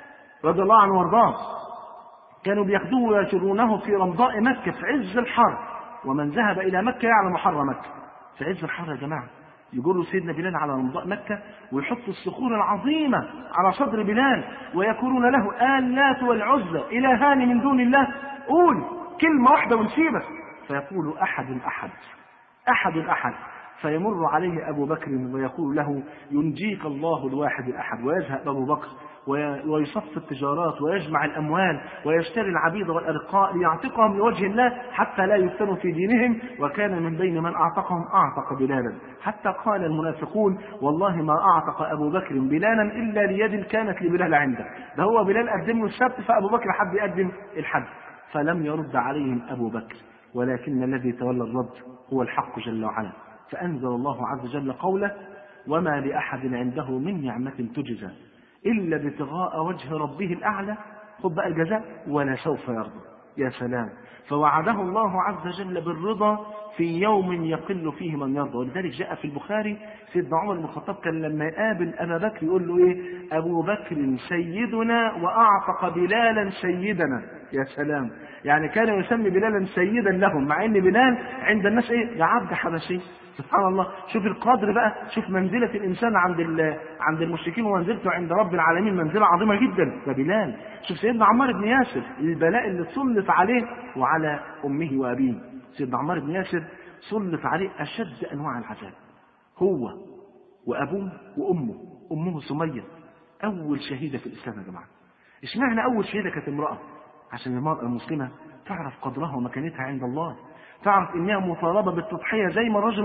رضي الله عنه وارضاه كانوا بياخدوه ويجرونه في رمضاء مكه في عز الحر، ومن ذهب الى مكه يعلم حر مكه. في عز الحر يا جماعه يجروا سيدنا بلال على رمضاء مكه ويحطوا الصخور العظيمه على صدر بلال ويقولون له آلات والعزى إلهان من دون الله، قول كلمه واحده ونسيبك. فيقول احد احد احد احد، فيمر عليه ابو بكر ويقول له ينجيك الله الواحد الاحد، ويذهب ابو بكر ويصف التجارات ويجمع الأموال ويشتري العبيد والأرقاء ليعتقهم لوجه الله حتى لا يفتنوا في دينهم. وكان من بين من أعتقهم أعتق بلالا، حتى قال المنافقون والله ما أعتق أبو بكر بلالا إلا ليد كانت لبلال عنده. ده هو بلال قدم له السبت فأبو بكر حب يقدم الحد، فلم يرد عليهم أبو بكر، ولكن الذي تولى الرد هو الحق جل وعلا. فأنزل الله عز وجل قوله وما لأحد عنده من نعمة تجزى إلا ابتغاء وجه ربه الأعلى، خد بقى الجزاء ولا سوف يرضى. يا سلام. فوعده الله عز وجل بالرضا في يوم يقل فيه من يرضى. ولذلك جاء في البخاري سيدنا عمر بن الخطاب كان لما يقابل أبا بكر يقول له إيه؟ أبو بكر سيدنا وأعتق بلالا سيدنا. يا سلام. يعني كان يسمي بلالا سيدا لهم، مع ان بلال عند الناس ايه؟ ده عبد حبشي. سبحان الله. شوف القدر بقى، شوف منزلة الإنسان عند المشركين ومنزلته عند رب العالمين منزلة عظيمة جدا. ده بلال. شوف سيدنا عمار بن ياسر البلاء اللي سلط عليه وعلى أمه وأبيه. سيدنا عمار بن ياسر سلط عليه أشد أنواع العذاب، هو وأبوه وأمه. أمه سمية أول شهيدة في الإسلام يا جماعة. اشمعنى أول شهيدة كانت امرأة؟ عشان المرأة المسلمة تعرف قدرها ومكانتها عند الله، تعرف انها مطالبة بالتضحية زي ما الرجل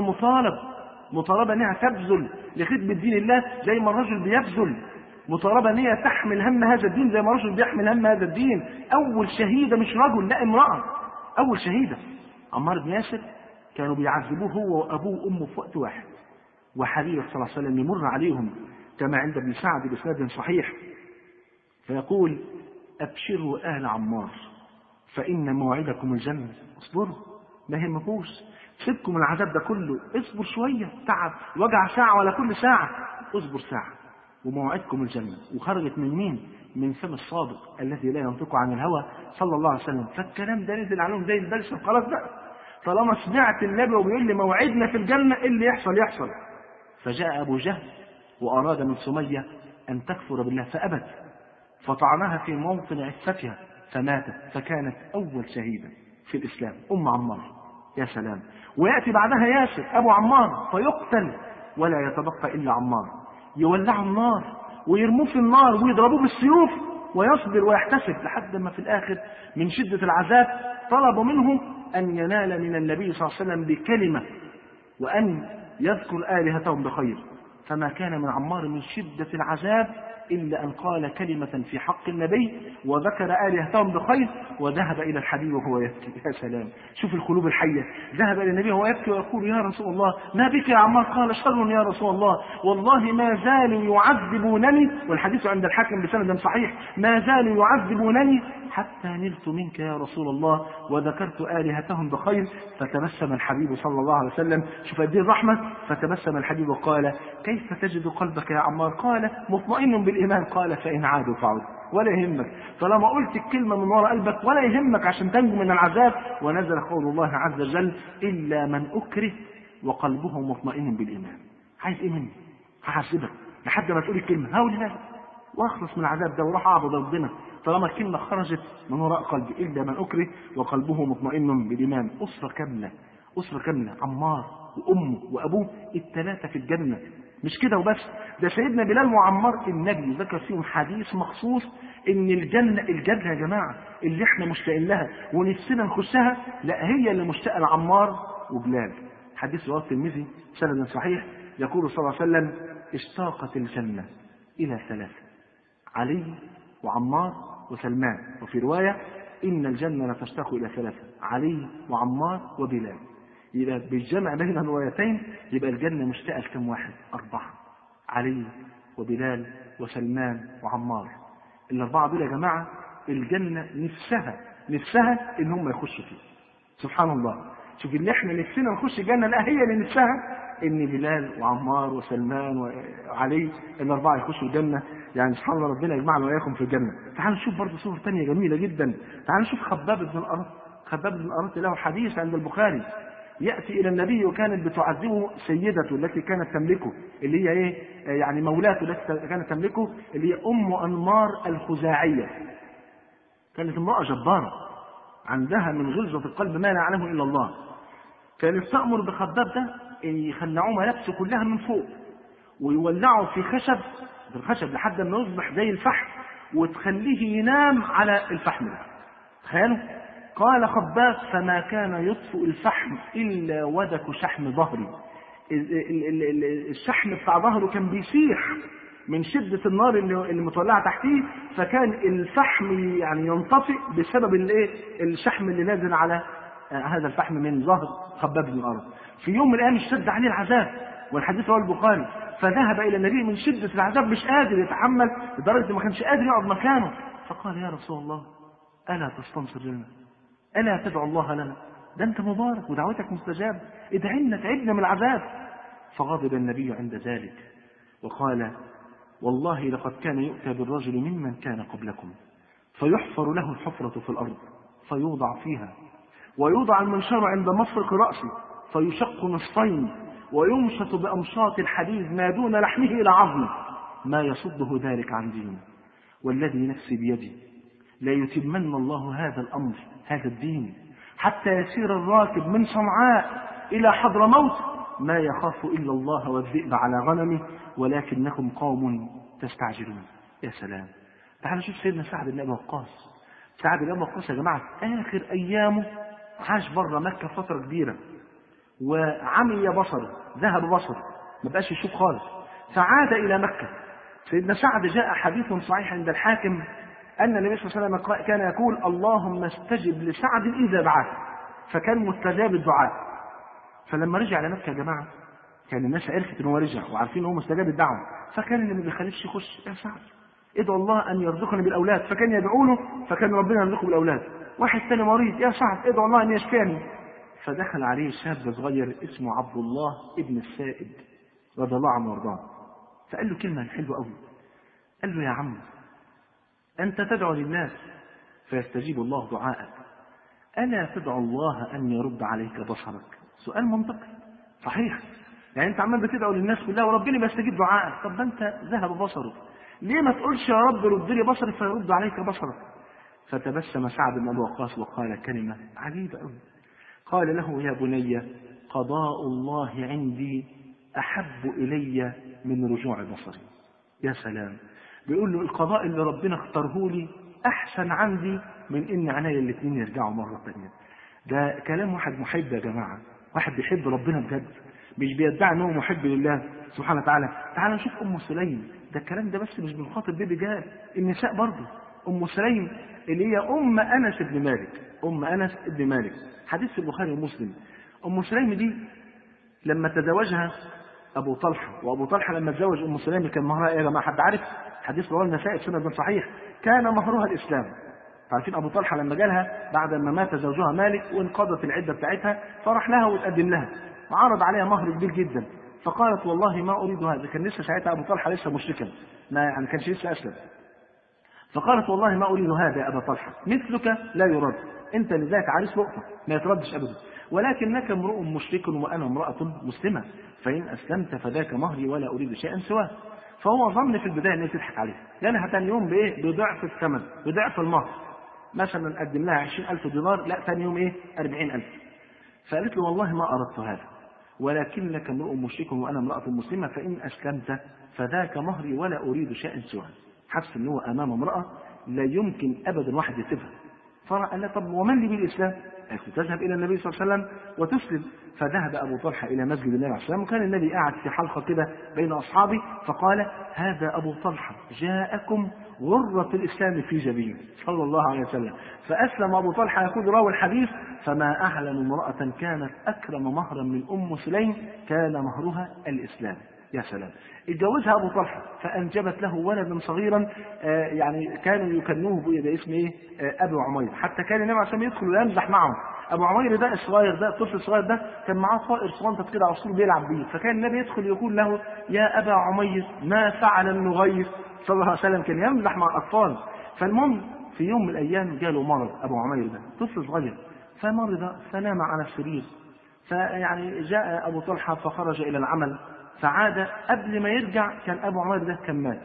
مطالبة انها تبذل لخدمة دين الله زي ما الرجل بيبذل، مطالبة انها تحمل هم هذا الدين زي ما الرجل بيحمل هم هذا الدين. اول شهيدة مش رجل، لا امرأة اول شهيدة. عمار بن ياسر كانوا بيعذبوه هو وابوه وامه في وقت واحد، وحبيبه صلى الله عليه وسلم يمر عليهم كما عند ابن سعد بإسناد صحيح فيقول أبشروا آل عمار فإن موعدكم الجنة. اصبروا، ما يهمكوش، سيبكم العذاب ده كله، اصبر شوية، تعب وجع ساعة ولا كل ساعة، اصبر ساعة وموعدكم الجنة. وخرجت من مين؟ من فم الصادق الذي لا ينطق عن الهوى صلى الله عليه وسلم. فالكلام ده نزل عليهم زي البلسم. خلاص بقى، طالما سمعت النبي وبيقول لي موعدنا في الجنة، إيه اللي يحصل. فجاء أبو جهل وأراد من سمية أن تكفر بالله فأبت، فطعنها في موطن عفتها فماتت، فكانت أول شهيدة في الإسلام أم عمار. يا سلام. ويأتي بعدها ياسر أبو عمار فيقتل ولا يتبقى إلا عمار، يولعوا النار ويرموه في النار ويضربوه بالسيوف ويصبر ويحتسب لحد ما في الآخر من شدة العذاب طلبوا منه أن ينال من النبي صلى الله عليه وسلم بكلمة وأن يذكر آلهتهم بخير، فما كان من عمار من شدة العذاب إلا أن قال كلمة في حق النبي وذكر آلهتهم بخير وذهب إلى الحبيب وهو يبكي. يا سلام. شوف القلوب الحية. ذهب إلى النبي وهو يبكي ويقول يا رسول الله ما بك يا عمار؟ قال شر يا رسول الله، والله ما زالوا يعذبونني، والحديث عند الحاكم بسند صحيح، ما زالوا يعذبونني حتى نلت منك يا رسول الله وذكرت آلهتهم بخير. فتبسم الحبيب صلى الله عليه وسلم، شوف قد ايه الرحمة، فتبسم الحبيب وقال كيف تجد قلبك يا عمار؟ قال مطمئن بالإيمان. قال فإن عادوا فعود، ولا يهمك طالما قلت الكلمة من وراء قلبك، ولا يهمك عشان تنجو من العذاب. ونزل قول الله عز وجل إلا من أكره وقلبه مطمئن بالإيمان. عايز إيه مني؟ هحاسبك لحد ما تقول الكلمة هقولها واخلص من العذاب ده وراح أعبد ربنا طالما الكلمة خرجت من وراء قلبي. إلا من أكره وقلبه مطمئن بالإيمان. أسرة كاملة، عمار وأمه وأبوه الثلاثة في الجنة. مش كده وبس، ده سيدنا بلال وعمار النبي ذكر فيهم حديث مخصوص ان الجنة يا جماعة اللي احنا مشتاقين لها ونفسنا نخشها، لا هي اللي مشتاقة لعمار وبلال. حديث رواه الترمذي سند صحيح، يقول صلى الله عليه وسلم: اشتاقت الجنة إلى ثلاثة: علي وعمار وسلمان. وفي رواية: إن الجنة لتشتاق إلى ثلاثة: علي وعمار وبلال. يبقى بالجمع بين الروايتين يبقى الجنة مشتاقة لكم واحد؟ 4: علي وبلال وسلمان وعمار. الأربعة دول يا جماعة الجنة نفسها إن هم يخشوا فيه. سبحان الله، شوف اللي احنا نفسنا نخش الجنة، لا هي اللي نفسها ان بلال وعمار وسلمان وعلي الأربعة يخشوا الجنة. يعني سبحان الله، ربنا يجمعنا وإياكم في الجنة. تعالوا نشوف برضه صور تانية جميلة جدا. تعالوا نشوف خباب بن الأرط له حديث عند البخاري، يأتي إلى النبي وكانت بتعذبه سيدته التي كانت تملكه، اللي هي إيه يعني مولاته التي كانت تملكه، اللي هي أم أنمار الخزاعية. كانت امرأة جبارة عندها من غلظة القلب ما لا يعلمه إلا الله. كانت تأمر بخباب ده إن يخلعوا ملابسه كلها من فوق ويولعوا في الخشب لحد ما يصبح زي الفحم، وتخليه ينام على الفحم ده. تخيلوا، قال خباب: فما كان يطفئ الفحم إلا ودك شحم ظهري. الشحم بتاع ظهره كان بيسيح من شدة النار اللي متولعة تحتيه، فكان الفحم يعني ينطفئ بسبب الشحم اللي نازل على هذا الفحم من ظهر خباب بن الأرض. في يوم من الأيام اشتد عليه العذاب، والحديث رواه البخاري، فذهب إلى النبي من شدة العذاب مش قادر يتحمل لدرجة ما كانش قادر يقعد مكانه، فقال: يا رسول الله، ألا تستنصر لنا؟ ألا تدعو الله لنا؟ ده أنت مبارك ودعوتك مستجاب، ادعي لنا تعبنا من العذاب. فغضب النبي عند ذلك وقال: والله لقد كان يؤتى بالرجل ممن كان قبلكم فيحفر له الحفرة في الأرض فيوضع فيها، ويوضع المنشار عند مفرق رأسه فيشق نصفين، ويمشط بأمشاط الحديد ما دون لحمه إلى عظمه، ما يصده ذلك عن دينه. والذي نفسي بيدي لا يتمن الله هذا الأمر، هذا الدين، حتى يسير الراكب من صنعاء إلى حضرموت ما يخاف إلا الله والذئب على غنمه، ولكنكم قوم تستعجلون. يا سلام، تعالوا شوف سيدنا سعد بن أبي وقاص. سعد بن أبي وقاص يا جماعة آخر أيامه عاش بره مكة فترة كبيرة، وعمي بصره، ذهب بصره، ما بقاش يشوف خالص، فعاد إلى مكة. سيدنا سعد جاء حديث صحيح عند الحاكم أن النبي صلى الله عليه وسلم كان يقول: اللهم استجب لسعد إذا دعاك، فكان مستجاب الدعاء. فلما رجع إلى مكة يا جماعة كان الناس عرفت إنه رجع وعارفين إنه مستجاب الدعوة، فكان اللي ما بيخليش يخش: يا سعد ادعو الله أن يرزقني بالأولاد، فكان يدعو له فكان ربنا يرزقه بالأولاد. واحد ثاني مريض: يا سعد ادعو الله أن يشفيني. فدخل عليه شاب صغير اسمه عبد الله ابن السائب رضي الله عنه وارضاه، فقال له كلمة حلوة قوي، قال له: يا عم، أنت تدعو للناس فيستجيب الله دعاءك، ألا تدعو الله أن يرد عليك بصرك؟ سؤال منطقي صحيح، يعني أنت عمال بتدعو للناس كلها وربنا بيستجيب دعائك، طب أنت ذهب بصرك، ليه ما تقولش: يا رب رد لي بصري فيرد عليك بصرك؟ فتبسم سعد بن أبي وقاص وقال كلمة عجيبة قوي، قال له: يا بني، قضاء الله عندي أحب إلي من رجوع بصري. يا سلام، بيقول له القضاء اللي ربنا اختاره لي أحسن عندي من إن عينيا الاثنين يرجعوا مرة ثانية. ده كلام واحد محب يا جماعة، واحد بيحب ربنا بجد، مش بيدعي أنه محب لله سبحانه وتعالى. تعال نشوف أم سليم، ده الكلام ده بس مش بنخاطب بيه رجال، النساء برضه. أم سليم اللي هي أم أنس بن مالك، أم أنس بن مالك، حديث في البخاري ومسلم. أم سليم دي لما تزوجها أبو طلحة، وأبو طلحة لما تزوج أم سليم كان مهرها إيه يا جماعة؟ حد عارف؟ حديث رواه النسائي سنة صحيح، كان مهرها الإسلام. عارفين أبو طلحة لما جالها بعد ما مات زوجها مالك وانقضت العدة بتاعتها، فرح لها وتقدم لها وعرض عليها مهر كبير جدا، فقالت: والله ما أريد هذا. كان لسه ساعتها أبو طلحة لسه مشركا، ما يعني كانش لسه أسلم. فقالت: والله ما أريد هذا يا أبا طلحة، مثلك لا يرد، أنت لذاك عريس لقطة ما يتردش أبدا، ولكنك امرؤ مشرك وأنا امرأة مسلمة، فإن أسلمت فذاك مهري ولا أريد شيئا سواه. فهو ظن في البداية أن تضحك عليه، لأنها ثاني يوم بضعف الثمن، بضعف المهر، مثلا قدم لها 20,000 دينار، لا ثاني يوم 40,000. فقالت له: والله ما أردت هذا، ولكنك امرؤ مشرك وأنا امرأة مسلمة، فإن أسلمت فذاك مهري ولا أريد شيئا سواه. حس أنه أمام امرأة لا يمكن أبدا واحد يسيبها. فقال لها: طب ومن لي بالإسلام؟ تذهب إلى النبي صلى الله عليه وسلم وتسلم. فذهب أبو طلحة إلى مسجد النبي عليه الصلاة والسلام، وكان النبي قاعد في حلقة كده بين أصحابه، فقال: هذا أبو طلحة جاءكم غرة الإسلام في جبينه صلى الله عليه وسلم. فأسلم أبو طلحة. يقول راوي الحديث: فما أعلم امرأة كانت أكرم مهرا من أم سليم كان مهرها الإسلام. يا سلام. اتجوزها أبو طلحة فأنجبت له ولدا صغيرا، يعني كانوا يكنوه باسم إيه؟ أبو عمير. حتى كان النبي عليه الصلاة والسلام يدخل ويمزح معه. أبو عمير ده الصغير ده، الطفل الصغير ده، كان معاه طائر صغنطط كده عصفور بيلعب بيه، فكان النبي يدخل يقول له: يا أبا عمير ما فعل النغير صلى الله عليه وسلم. كان يمزح مع الأطفال. فالمهم في يوم من الأيام جاله مرض أبو عمير ده، طفل صغير، فمرض فنام على السرير. فيعني جاء أبو طلحة فخرج إلى العمل، فعاد قبل ما يرجع كان أبو عمير ده كان مات.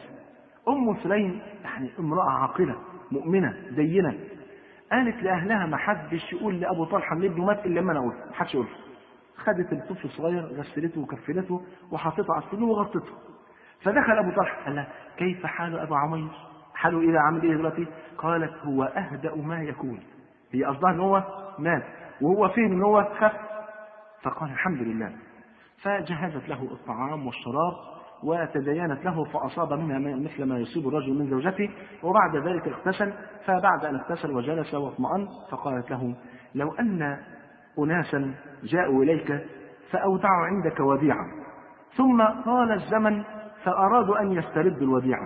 أم سليم يعني امرأة عاقلة مؤمنة دينة، قالت لأهلها: ما حدش يقول لأبو طلحة إن ابنه مات إلا لما أنا أقول، ما حدش يقول. خدت الطفل الصغير غسلته وكفنته وحطته على السرير وغطته. فدخل أبو طلحة قال لها: كيف حال أبو عمير؟ حاله إيه؟ عامل إيه دلوقتي؟ قالت: هو أهدأ ما يكون. هي قصدها إن هو مات وهو فين إن هو خف. فقال: الحمد لله. فجهزت له الطعام والشراب وتدينت له، فأصاب منها مثل ما يصيب الرجل من زوجته. وبعد ذلك اغتسل. فبعد أن اغتسل وجلس واطمأن فقالت له: لو أن أناسا جاءوا إليك فأودعوا عندك وديعة، ثم طال الزمن فأرادوا أن يستردوا الوديعة،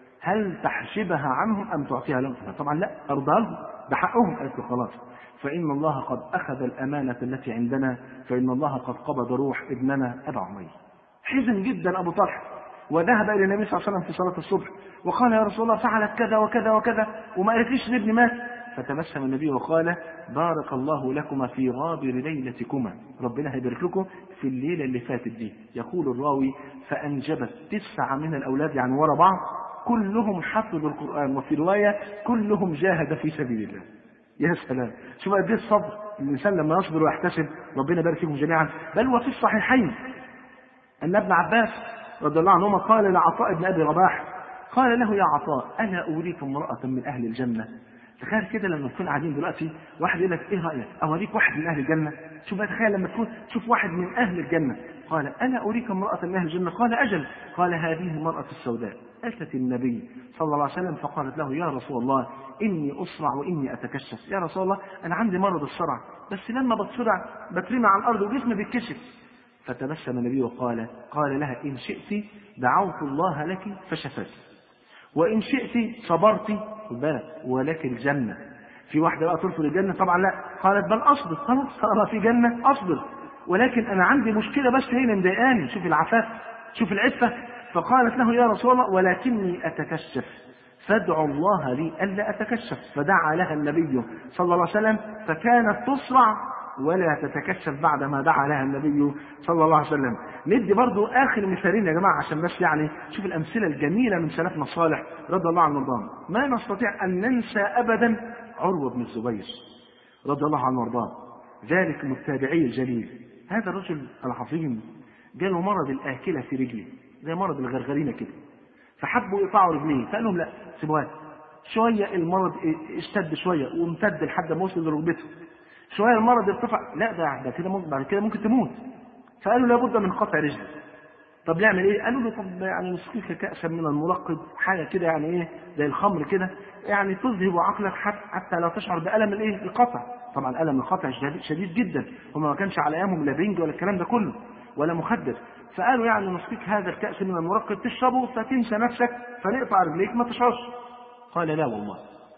هل تحجبها عنهم أم تعطيها لهم؟ طبعا لا، أرضها لهم، ده حقهم. قالت له: خلاص، فإن الله قد أخذ الأمانة التي عندنا، فإن الله قد قبض روح ابننا أبا عمير. حزن جدا أبو طلحة، وذهب إلى النبي صلى الله عليه وسلم في صلاة الصبح وقال: يا رسول الله فعلت كذا وكذا وكذا وما قالتليش ان ابني مات. فتبسم النبي وقال: بارك الله لكما في غابر ليلتكما، ربنا هيبارك لكم في الليلة اللي فاتت دي. يقول الراوي: فأنجبت 9 من الأولاد يعني ورا بعض، كلهم حفظوا القرآن، وفي رواية كلهم جاهد في سبيل الله. يا سلام، شوف قد ايه الصبر. الإنسان لما يصبر ويحتسب ربنا يبارك فيهم جميعا. بل وفي الصحيحين أن ابن عباس رضي الله عنهما قال لعطاء بن أبي رباح، قال له: يا عطاء ألا أريك امرأة من أهل الجنة؟ تخيل كده لما نكون قاعدين دلوقتي واحد يقول لك: إيه رأيك أوريك واحد من أهل الجنة؟ شوف بقى، تخيل لما تكون تشوف واحد من أهل الجنة. قال: ألا أريك امرأة من أهل الجنة؟ قال: أجل. قال: هذه المرأة السوداء. أتت النبي صلى الله عليه وسلم فقالت له: يا رسول الله إني أصرع وإني أتكشف. يا رسول الله أنا عندي مرض الصرع، بس لما بتصرع بترمي على الأرض وجسمي بيتكشف. فتبسم النبي وقال: قال لها: إن شئت دعوت الله لك فشفاك، وإن شئت صبرت ولك الجنة. في واحدة بقى ترفض الجنة؟ طبعا لا. قالت: بل أصبر. خلاص طالما في جنة أصبر، ولكن أنا عندي مشكلة بس هي اللي مضايقاني. شوف العفاف، شوف العفة. فقالت له: يا رسول الله ولكني أتكشف، فادعوا الله لي ألا أتكشف. فدعا لها النبي صلى الله عليه وسلم فكانت تصرع ولا تتكشف بعد ما دعا لها النبي صلى الله عليه وسلم. ندي برضو آخر مثالين يا جماعة عشان بس يعني شوف الأمثلة الجميلة من سلفنا الصالح رضي الله عنه وارضاه. ما نستطيع أن ننسى أبدا عروة بن الزبير رضي الله عنه وارضاه، ذلك التابعي الجليل. هذا الرجل العظيم جاله مرض الآكلة في رجله، زي مرض الغرغرينة كده، فحبوا يقطعوا رجليه، فقال لهم: لا سيبوها. شوية المرض اشتد شوية وامتد لحد ما وصل لركبته، شوية المرض ارتفع، لا ده كده بعد كده ممكن تموت. فقالوا: لابد من قطع رجله. طب نعمل ايه؟ قالوا له: طب يعني نسقيك كأسا من الملقب، حاجة كده يعني ايه زي الخمر كده، يعني تذهب عقلك حتى لا تشعر بألم الايه القطع. طبعا ألم القطع شديد جدا، وما ما كانش على ايامهم لا بنج ولا الكلام ده كله ولا مخدر. فقالوا: يعني نسقيك هذا الكأس من الملقب تشربه فتنسى نفسك فنقطع رجليك ما تشعرش. قال: لا والله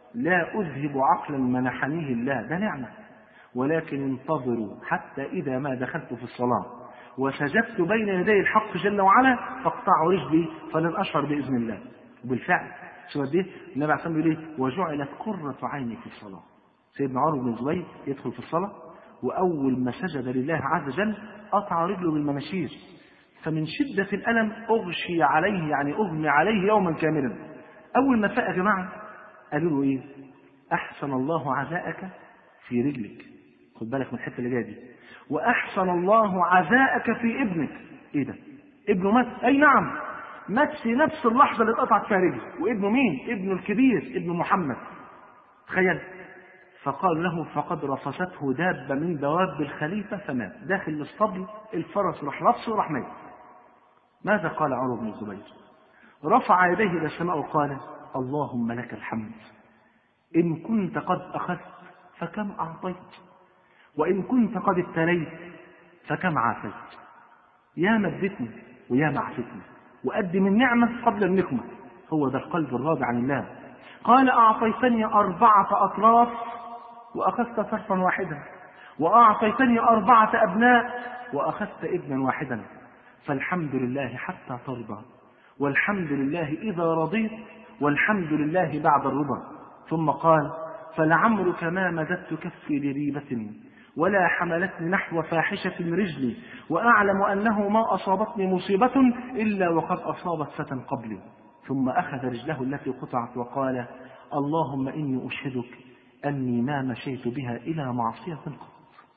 لا أذهب عقلا منحنيه الله، ده نعمة، ولكن انتظروا حتى إذا ما دخلت في الصلاة وسجدت بين يدي الحق جل وعلا فاقطعوا رجلي فلن أشعر بإذن الله. وبالفعل شو قد ايه النبي عليه الصلاة والسلام بيقول: وجعلت قرة عيني في الصلاة. سيدنا عروة بن الزبير يدخل في الصلاة وأول ما سجد لله عز وجل قطع رجله بالمناشير، فمن شدة الألم أغشي عليه، يعني أغمي عليه يوما كاملا. أول ما فاق يا جماعة قالوا له: إيه؟ أحسن الله عزاءك في رجلك. خد بالك من الحته اللي جايه دي. واحسن الله عزاءك في ابنك. ايه ده؟ ابنه مات؟ اي نعم، مات في نفس اللحظه اللي اتقطعت فيها رجله. وابنه مين؟ ابنه الكبير، ابن محمد. تخيل. فقال له فقد رفسته دابة من دواب الخليفة فمات. داخل الاسطبل الفرس راح رفسه وراح مات. ماذا قال عروة بن الزبير؟ رفع يديه إلى السماء وقال اللهم لك الحمد، إن كنت قد أخذت فكم أعطيت، وإن كنت قد ابتليت فكم عافيت. يا مدتني ويا معفتني، وقدم النعمة قبل النقمة. هو ده القلب الراضي عن الله. قال أعطيتني 4 أطراف وأخذت طرفا واحدا، وأعطيتني 4 أبناء وأخذت ابنا واحدا، فالحمد لله حتى ترضى، والحمد لله إذا رضيت، والحمد لله بعد الرضا. ثم قال فلعمرك ما مددت كفي لريبة ولا حملتني نحو فاحشة رجلي، وأعلم أنه ما أصابتني مصيبة إلا وقد أصابت فتى قبلي. ثم أخذ رجله التي قطعت وقال اللهم إني أشهدك أني ما مشيت بها إلى معصية قط.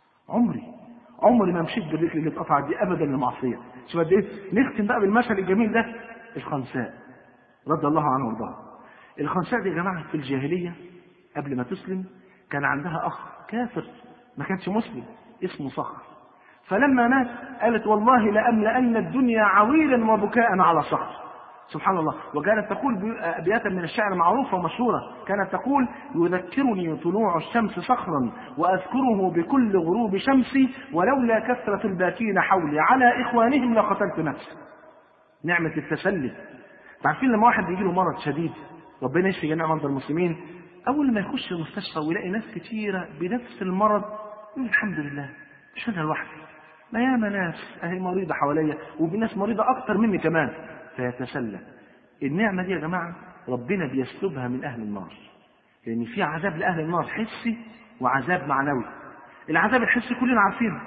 عمري ما مشيت بالرجل اللي اتقطعت دي أبدا لمعصية. شو قد إيه؟ نختم بقى بالمثل الجميل ده. الخنساء رضي الله عنه وارضاها. الخنساء دي يا جماعة في الجاهلية قبل ما تسلم كان عندها أخ كافر ما كانش مسلم اسمه صخر. فلما مات قالت والله لأملأن الدنيا عويلا وبكاء على صخر. سبحان الله. وكانت تقول أبياتا من الشعر معروفة ومشهورة، كانت تقول يذكرني طلوع الشمس صخرا وأذكره بكل غروب شمسي، ولولا كثرة الباكين حولي على إخوانهم لقتلت نفسي. نعمة التسلي. تعرفين لما واحد يجي له مرض شديد، ربنا يشفي جميع مرضى المسلمين، أول ما يخش المستشفى ويلاقي ناس كتيرة بنفس المرض يقول الحمد لله مش أنا لوحدي، ما ياما ناس أهي مريضة حواليا وبناس مريضة أكتر مني كمان، فيتسلى. النعمة دي يا جماعة ربنا بيسلبها من أهل النار، لأن في عذاب لأهل النار حسي وعذاب معنوي. العذاب الحسي كلنا عارفينه،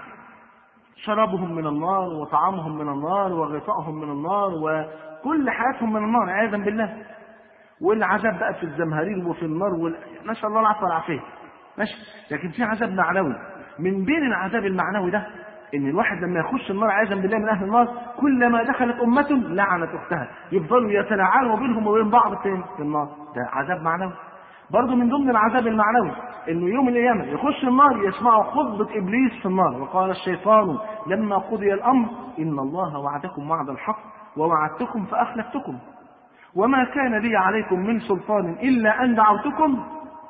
شرابهم من النار وطعامهم من النار وغطائهم من النار وكل حياتهم من النار عياذا بالله. والعذاب بقى في الزمهرير وفي النار نسأل الله العفو والعافية ماشي. لكن في عذاب معنوي. من بين العذاب المعنوي ده ان الواحد لما يخش النار عياذا بالله من اهل النار كلما دخلت امة لعنت اختها، يفضلوا يتلاعنوا بينهم وبين بعض في النار. ده عذاب معنوي. برضه من ضمن العذاب المعنوي انه يوم القيامه يخش النار يسمعوا خطبه ابليس في النار، وقال الشيطان لما قضي الامر ان الله وعدكم وعد الحق ووعدتكم فاخلفتكم وما كان لي عليكم من سلطان الا ان دعوتكم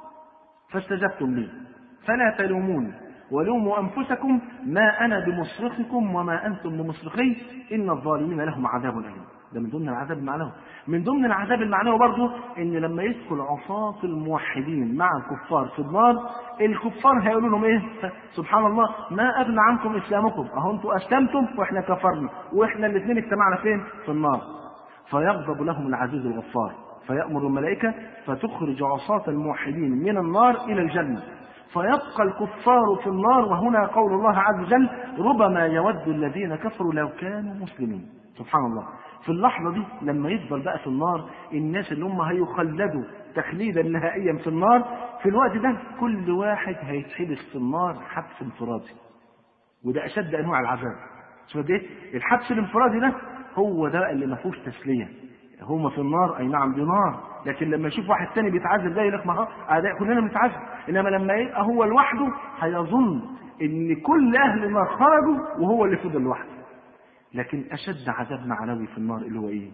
فاستجبتم لي فلا تلوموني ولوموا انفسكم ما انا بمصرخكم وما انتم بمصرخي ان الظالمين لهم عذاب اليم. ده من ضمن العذاب المعنوي. من ضمن العذاب المعنوي برضه ان لما يدخل عصاة الموحدين مع الكفار في النار، الكفار هيقولوا لهم ايه؟ سبحان الله، ما اغنى عنكم اسلامكم، اهو انتم اسلمتم واحنا كفرنا واحنا الاثنين اجتمعنا فين؟ في النار. فيغضب لهم العزيز الغفار فيأمر الملائكة فتخرج عصاة الموحدين من النار الى الجنة، فيبقى الكفار في النار. وهنا قول الله عز وجل ربما يود الذين كفروا لو كانوا مسلمين. سبحان الله. في اللحظة دي لما يفضل بقى في النار الناس اللي هم هيخلدوا تخليدا نهائيا في النار، في الوقت ده كل واحد هيتحبس في النار حبس انفرادي، وده أشد أنواع العذاب. شوف ده الحبس الانفرادي ده هو ده اللي ما فيهوش تسلية. هم في النار أي نعم دي نار، لكن لما يشوف واحد تاني بيتعذب ده يقول لك ما هو أعداء كلنا بنتعذب. إنما لما يبقى هو لوحده هيظن إن كل أهل النار خرجوا وهو اللي فضل لوحده. لكن أشد عذاب معنوي في النار اللي هو إيه؟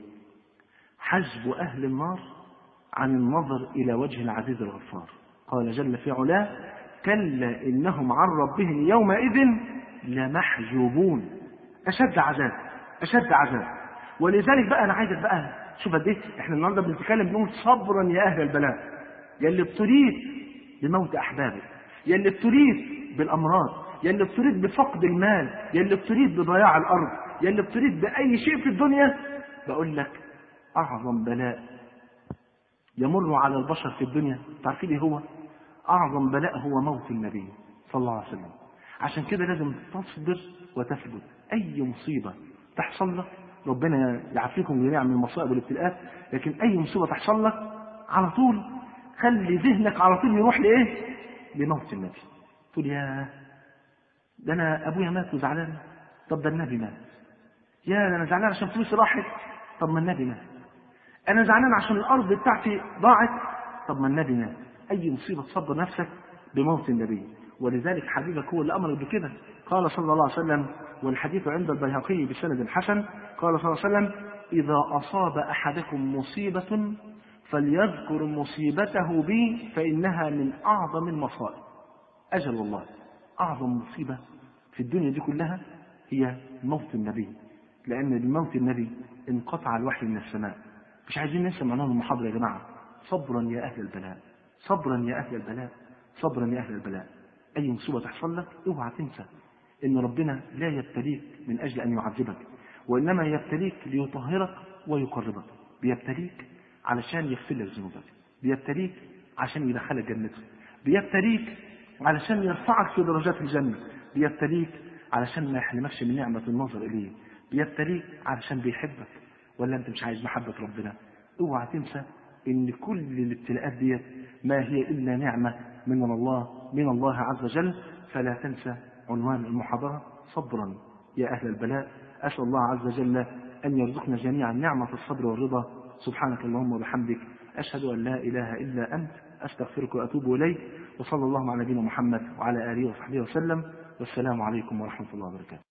حجب أهل النار عن النظر إلى وجه العزيز الغفار. قال جل في علاه كلا إنهم عن ربهم يومئذ لمحجوبون. أشد عذاب، أشد عذاب. ولذلك بقى أنا عايزك بقى شوف قد إيه إحنا النهارده بنتكلم بنقول صبرا يا أهل البلاء، يا اللي ابتليت بموت أحبابك، يا اللي ابتليت بالأمراض، يا اللي ابتليت بفقد المال، يا اللي ابتليت بضياع الأرض، يا اللي ابتليت بأي شيء في الدنيا. بقول لك أعظم بلاء يمر على البشر في الدنيا تعرفين إيه هو؟ أعظم بلاء هو موت النبي صلى الله عليه وسلم. عشان كده لازم تصبر وتثبت. أي مصيبة تحصل لك ربنا يعافيكم جميعا من المصائب والابتلاءات، لكن أي مصيبة تحصل لك على طول خلي ذهنك على طول يروح لإيه؟ لموت النبي. تقول يا ده أنا أبويا مات وزعلان، طب ده النبي مات. يا ده أنا زعلان عشان فلوسي راحت، طب ما النبي مات. أنا زعلان عشان الأرض بتاعتي ضاعت، طب ما النبي مات. أي مصيبة تصبر نفسك بموت النبي. ولذلك حبيبك هو اللي أمر بكده. قال صلى الله عليه وسلم، والحديث عند البيهقي بسند حسن، قال صلى الله عليه وسلم: إذا أصاب أحدكم مصيبة فليذكر مصيبته بي فإنها من أعظم المصائب. أجل والله أعظم مصيبة في الدنيا دي كلها هي موت النبي، لأن بموت النبي انقطع الوحي من السماء. مش عايزين ننسى معناها المحاضرة يا جماعة. صبرا يا أهل البلاء، صبرا يا أهل البلاء، صبرا يا أهل البلاء. أي مصيبة تحصل لك اوعى تنسى إن ربنا لا يبتليك من أجل أن يعذبك، وإنما يبتليك ليطهرك ويقربك. بيبتليك علشان يغفر لك ذنوبك، بيبتليك عشان يدخلك جنته، بيبتليك علشان يرفعك في درجات الجنة، بيبتليك علشان ما يحرمكش من نعمة النظر إليه، بيبتليك علشان بيحبك. ولا أنت مش عايز محبة ربنا؟ اوعى تنسى إن كل الابتلاءات ديت ما هي إلا نعمة من الله عز وجل. فلا تنسى عنوان المحاضرة: صبرا يا أهل البلاء. أسأل الله عز وجل أن يرزقنا جميعا نعمة الصبر والرضا. سبحانك اللهم وبحمدك، أشهد أن لا إله إلا أنت، أستغفرك وأتوب إليك. وصلى الله على نبينا محمد وعلى آله وصحبه وسلم. والسلام عليكم ورحمة الله وبركاته.